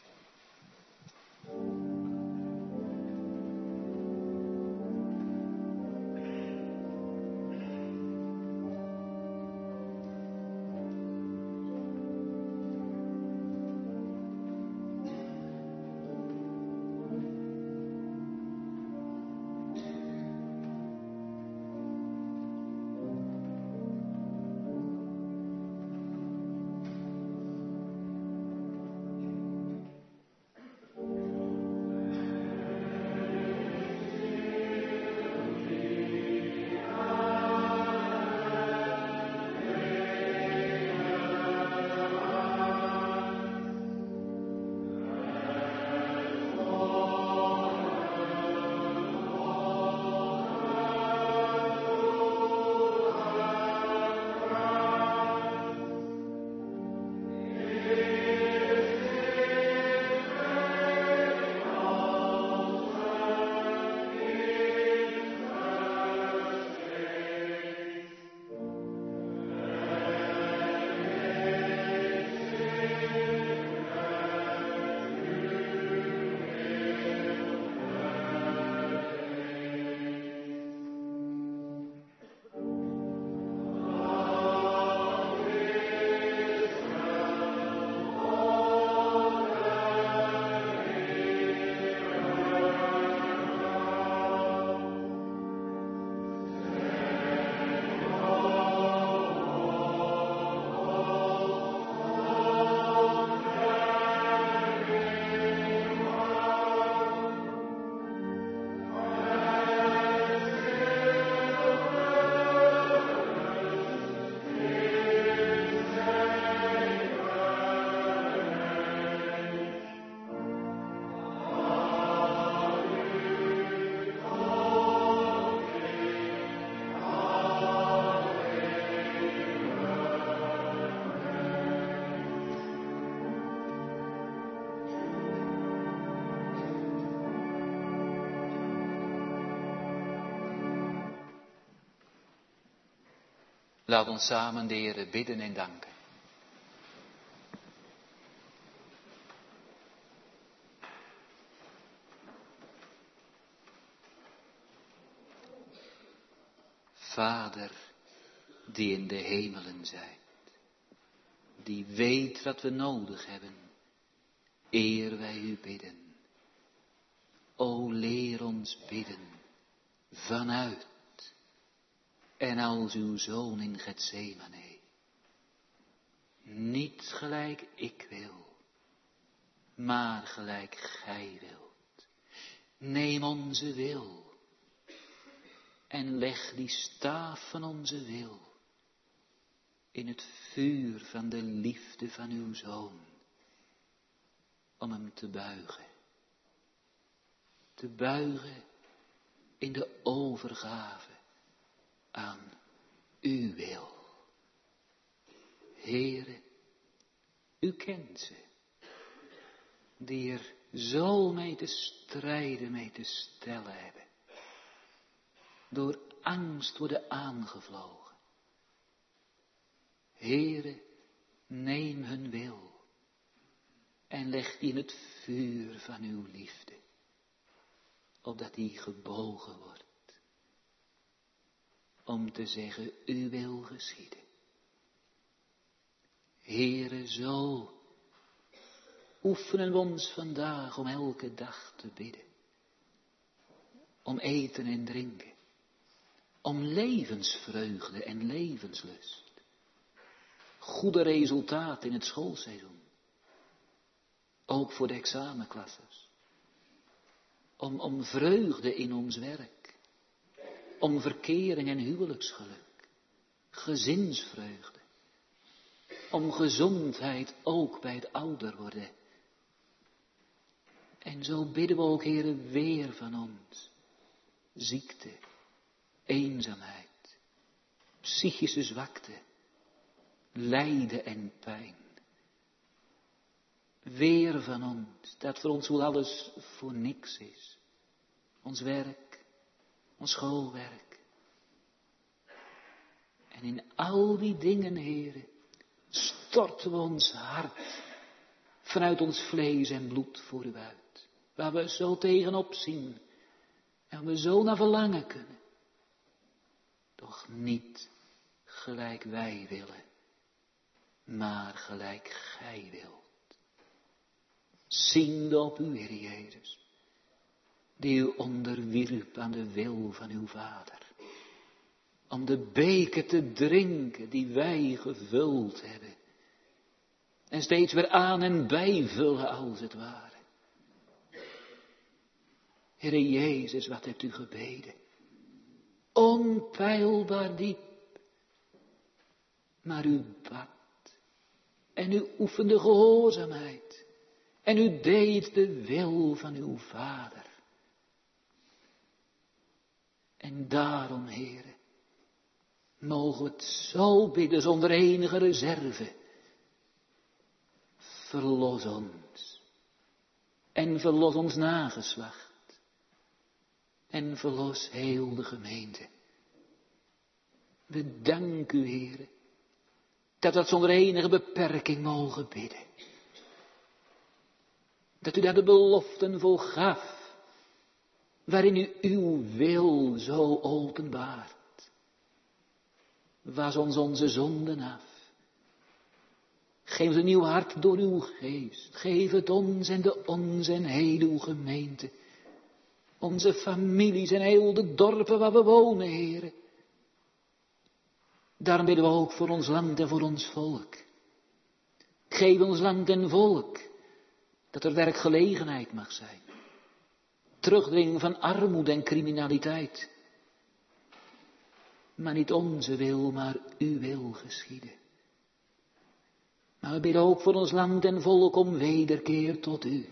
Laat ons samen de Heere bidden en danken. Vader, die in de hemelen zijt, die weet wat we nodig hebben, eer wij u bidden. O, leer ons bidden vanuit en als uw zoon in Getsemane. Niet gelijk ik wil, maar gelijk gij wilt. Neem onze wil en leg die staaf van onze wil in het vuur van de liefde van uw zoon, om hem te buigen. Te buigen in de overgave aan uw wil. Heere, u kent ze, die er zo mee te strijden, mee te stellen hebben. Door angst worden aangevlogen. Heere, neem hun wil en leg die in het vuur van uw liefde, opdat die gebogen wordt, om te zeggen, uw wil geschieden. Heere, zo oefenen we ons vandaag om elke dag te bidden. Om eten en drinken. Om levensvreugde en levenslust. Goede resultaten in het schoolseizoen. Ook voor de examenklasses. Om, om vreugde in ons werk. Om verkering en huwelijksgeluk. Gezinsvreugde. Om gezondheid ook bij het ouder worden. En zo bidden we ook, Heere, weer van ons. Ziekte, eenzaamheid, psychische zwakte, lijden en pijn. Weer van ons, dat voor ons wel alles voor niks is. Ons werk, ons schoolwerk. En in al die dingen, Heere, storten we ons hart vanuit ons vlees en bloed voor u uit. Waar we zo tegenop zien en we zo naar verlangen kunnen. Doch niet gelijk wij willen, maar gelijk gij wilt. Ziende op u, Heer Jezus, die u onderwierp aan de wil van uw Vader. Om de beker te drinken die wij gevuld hebben. En steeds weer aan en bijvullen als het ware. Heere Jezus, wat hebt u gebeden? Onpeilbaar diep. Maar u bad. En u oefende gehoorzaamheid. En u deed de wil van uw Vader. En daarom, Heere, mogen we het zo bidden zonder enige reserve. Verlos ons. En verlos ons nageslacht. En verlos heel de gemeente. We danken u, Heere, dat we dat zonder enige beperking mogen bidden. Dat u daar de beloften voor gaf, waarin u uw wil zo openbaart. Was ons onze zonden af. Geef ons een nieuw hart door uw geest. Geef het ons en de ons en heel uw gemeente. Onze families en heel de dorpen waar we wonen, Heere. Daarom bidden we ook voor ons land en voor ons volk. Geef ons land en volk dat er werkgelegenheid mag zijn. Terugdringen van armoede en criminaliteit. Maar niet onze wil, maar uw wil geschieden. Maar we bidden ook voor ons land en volk om wederkeer tot u.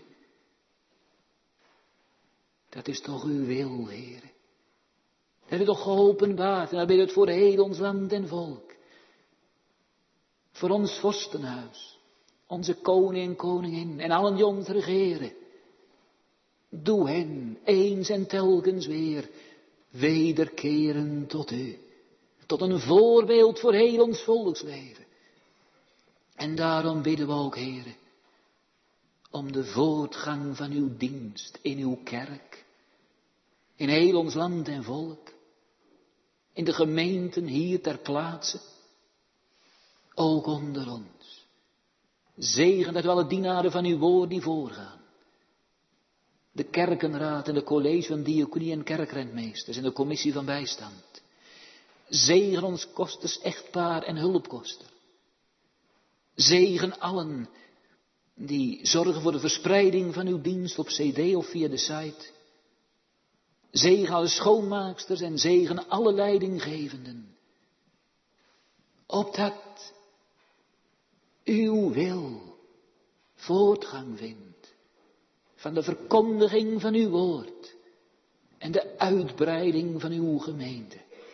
Dat is toch uw wil, Heer. Dat heeft u toch geopenbaard. En dan bidden we het voor heel ons land en volk. Voor ons vorstenhuis. Onze koning en koningin. En allen die ons regeren. Doe hen eens en telkens weer wederkeren tot u. Tot een voorbeeld voor heel ons volksleven. En daarom bidden we ook, Heere, om de voortgang van uw dienst in uw kerk. In heel ons land en volk. In de gemeenten hier ter plaatse. Ook onder ons. Zegen dat we alle dienaren van uw woord die voorgaan. De kerkenraad en de college van diaconie en kerkrentmeesters en de commissie van bijstand. Zegen ons kosters, echtpaar en hulpkoster. Zegen allen die zorgen voor de verspreiding van uw dienst op cd of via de site. Zegen alle schoonmaaksters en zegen alle leidinggevenden. Opdat uw wil voortgang vindt van de verkondiging van uw woord en de uitbreiding van uw gemeente.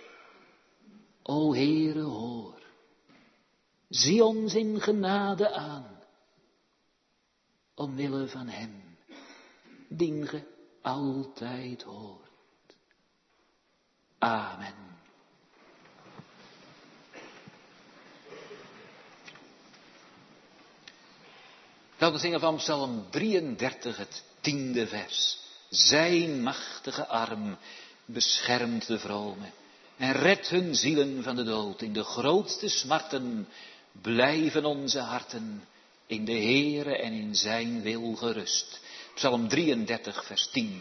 O Heere, hoor. Zie ons in genade aan. Omwille van hem, dien ge altijd hoort. Amen. Dan zingen van Psalm drieëndertig, het tiende vers. Zijn machtige arm beschermt de vromen en redt hun zielen van de dood. In de grootste smarten blijven onze harten in de Heere en in zijn wil gerust. Psalm drieëndertig, vers tien.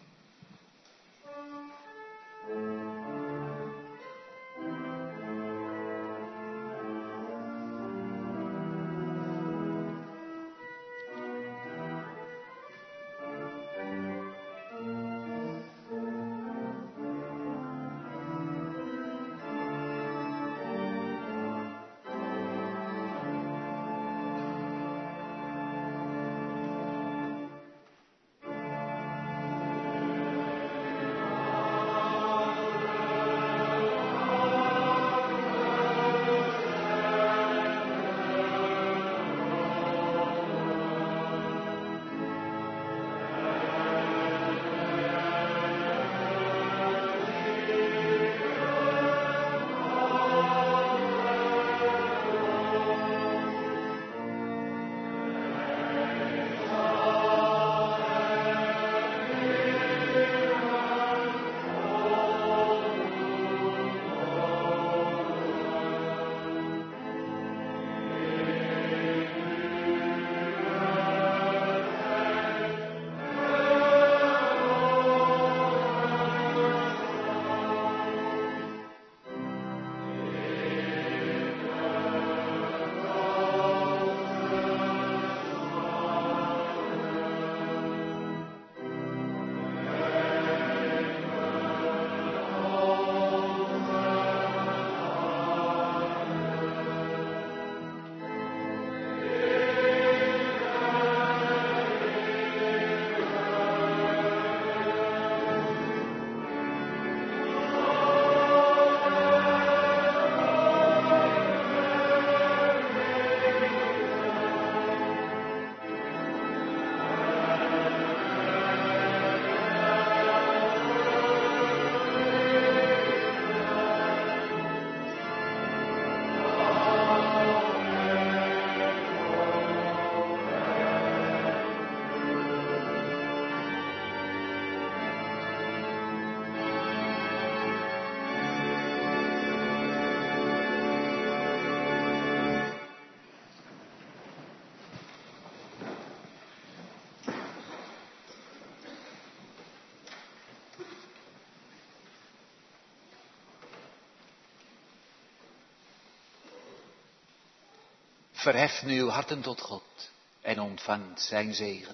Verheft nu uw harten tot God en ontvangt zijn zegen.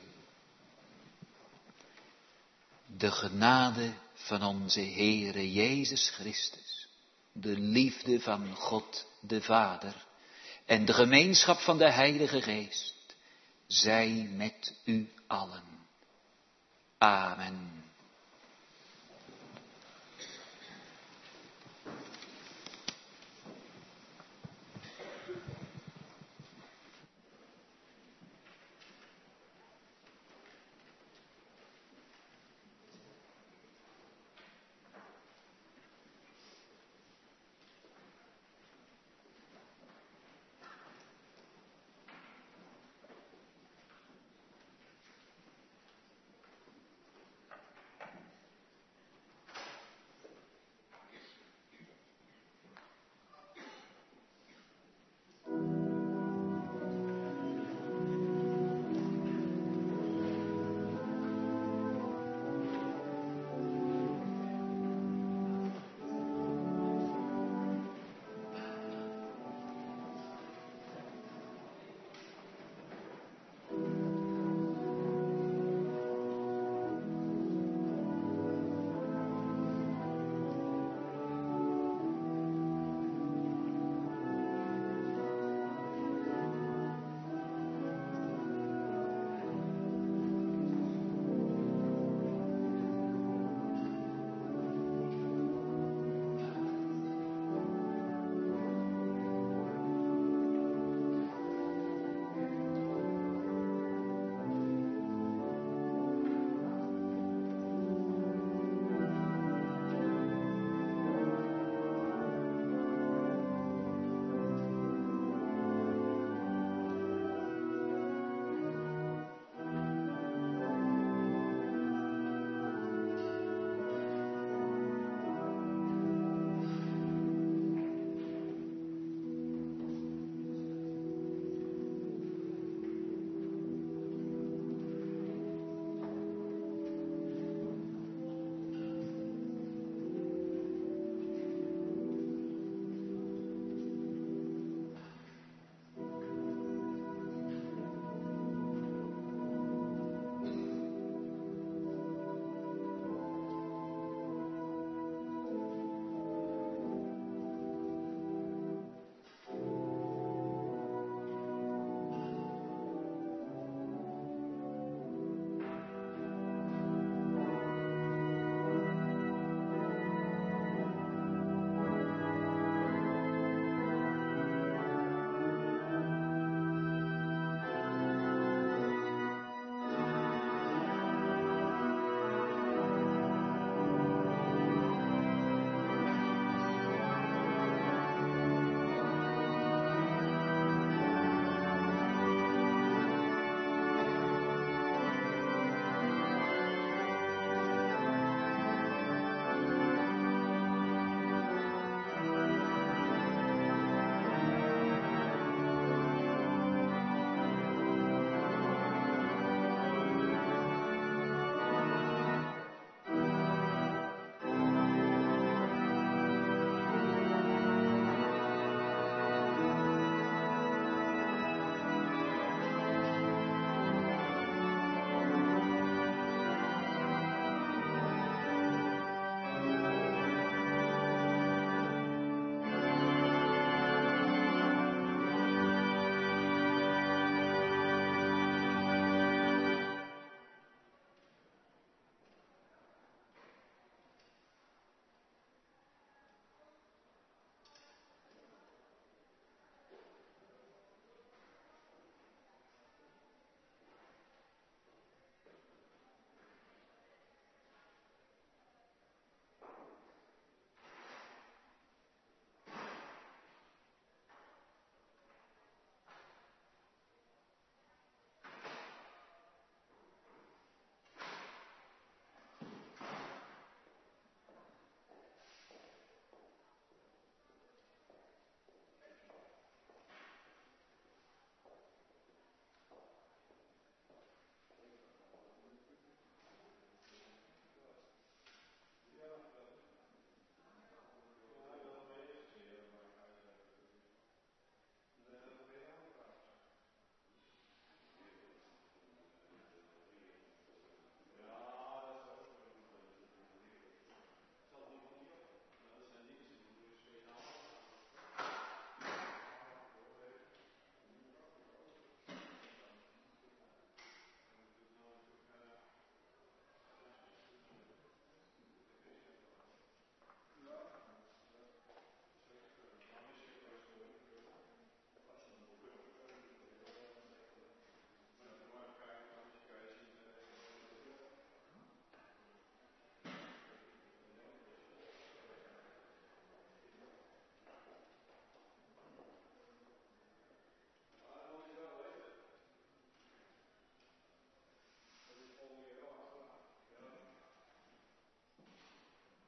De genade van onze Heere Jezus Christus, de liefde van God de Vader en de gemeenschap van de Heilige Geest, zij met u allen. Amen.